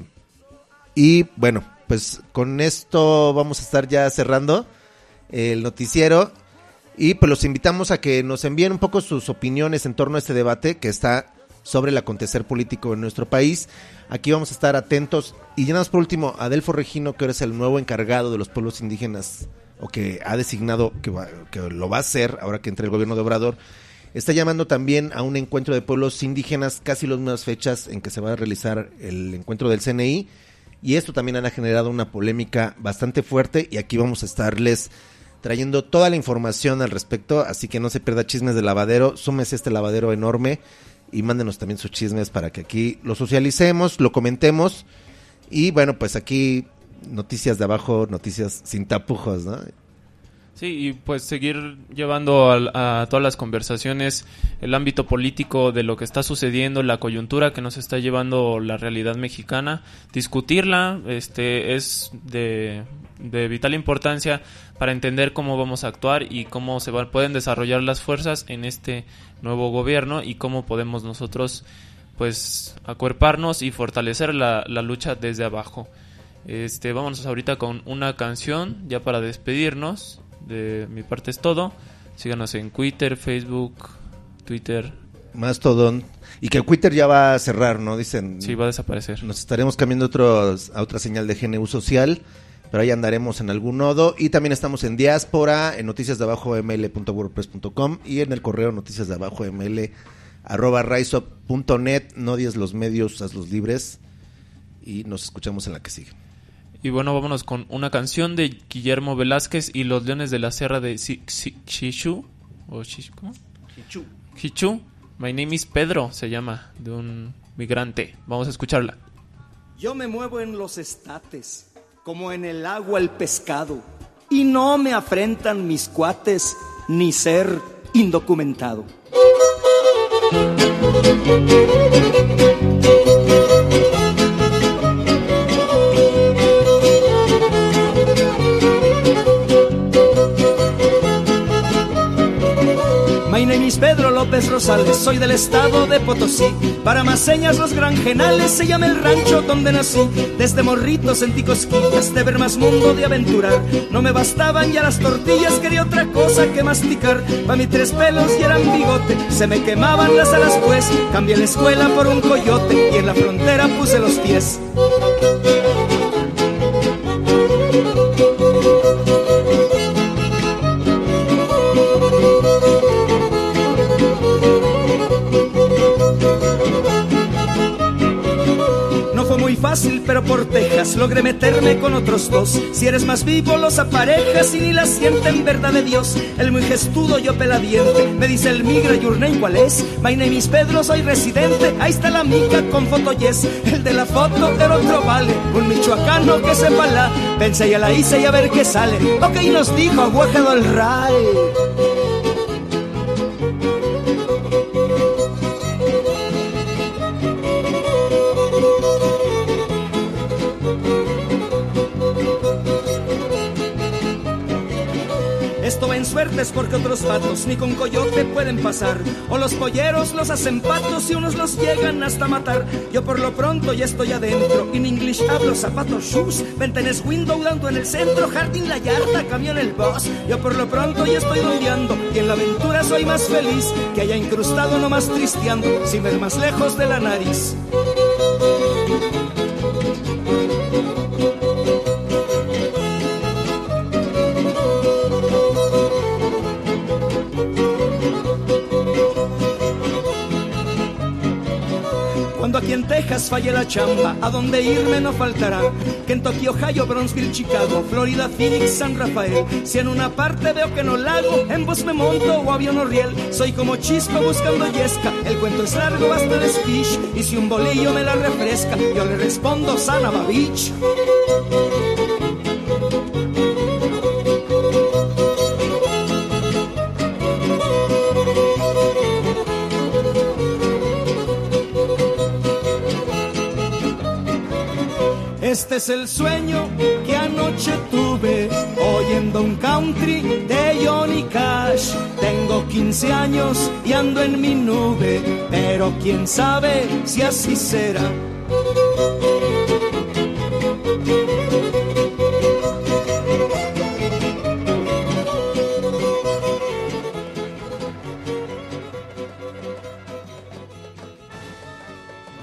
D: y bueno, pues con esto vamos a estar ya cerrando el noticiero, y pues los invitamos a que nos envíen un poco sus opiniones en torno a este debate que está sobre el acontecer político en nuestro país. Aquí vamos a estar atentos. Y ya nada más por último, Adelfo Regino, que ahora es el nuevo encargado de los pueblos indígenas, o que ha designado que, va, que lo va a hacer ahora que entre el gobierno de Obrador, está llamando también a un encuentro de pueblos indígenas, casi las mismas fechas en que se va a realizar el encuentro del C N I, y esto también ha generado una polémica bastante fuerte, y aquí vamos a estarles trayendo toda la información al respecto, así que no se pierda Chismes de Lavadero, súmese a este lavadero enorme y mándenos también sus chismes para que aquí lo socialicemos, lo comentemos, y bueno, pues aquí noticias de abajo, noticias sin tapujos, ¿no?
E: Sí, y pues seguir llevando a, a todas las conversaciones el ámbito político de lo que está sucediendo, la coyuntura que nos está llevando la realidad mexicana, discutirla, este es de, de vital importancia para entender cómo vamos a actuar y cómo se van, pueden desarrollar las fuerzas en este nuevo gobierno, y cómo podemos nosotros pues acuerparnos y fortalecer la, la lucha desde abajo. Este, vámonos ahorita con una canción ya para despedirnos. De mi parte es todo. Síganos en Twitter, Facebook, Twitter,
D: Mastodon, y que el Twitter ya va a cerrar, ¿no? Dicen.
E: Sí, va a desaparecer.
D: Nos estaremos cambiando otros, a otra señal de G N U social, pero ahí andaremos en algún nodo, y también estamos en Diáspora, en noticias de abajo m l punto wordpress punto com, y en el correo noticias de abajo m l arroba riseup punto net. No odies los medios, hazlos libres, y nos escuchamos en la que sigue.
E: Y bueno, vámonos con una canción de Guillermo Velázquez y los Leones de la Sierra de Xichu, o Xichu, ¿cómo?
D: Xichu.
E: Xichu. My name is Pedro, se llama, de un migrante. Vamos a escucharla.
A: Yo me muevo en los estates, como en el agua el pescado, y no me afrentan mis cuates ni ser indocumentado. My name is Pedro López Rosales, soy del estado de Potosí. Para más señas los granjenales se llama el rancho donde nací. Desde morrito sentí cosquillas de ver más mundo, de aventurar. No me bastaban ya las tortillas, quería otra cosa que masticar. Pa' mis tres pelos y eran bigote, se me quemaban las alas pues. Cambié la escuela por un coyote y en la frontera puse los pies. pero por Texas logré meterme con otros dos. Si eres más vivo los aparejas y ni la sienten, verdad de Dios. El muy gestudo, yo peladiente, me dice el migra, your name, ¿cuál es? My name is Pedro, soy residente. Ahí está la mica con foto yes. El de la foto era otro vale, un michoacano que se empala. Pensé, ya la hice y a ver qué sale. Ok, nos dijo Guajedo el Ray. Esto va en suertes porque otros patos ni con coyote pueden pasar. O los polleros los hacen patos y unos los llegan hasta matar. Yo por lo pronto ya estoy adentro. In English hablo zapatos, shoes. Ventanas window dando en el centro. Jardín la yarda, camión el bus. Yo por lo pronto ya estoy dondeando. Y en la aventura soy más feliz que haya incrustado nomás tristeando. Sin ver más lejos de la nariz. Cuando aquí en Texas falle la chamba, a dónde irme no faltará. Kentucky, Ohio, Brownsville, Chicago, Florida, Phoenix, San Rafael. Si en una parte veo que no la hago, en bus me monto o avión o riel. Soy como chispa buscando yesca, el cuento es largo, basta de speech. Y si un bolillo me la refresca, yo le respondo Son of a bitch. Este es el sueño que anoche tuve, oyendo un country de Johnny Cash. Tengo quince años y ando en mi nube, pero quién sabe si así será.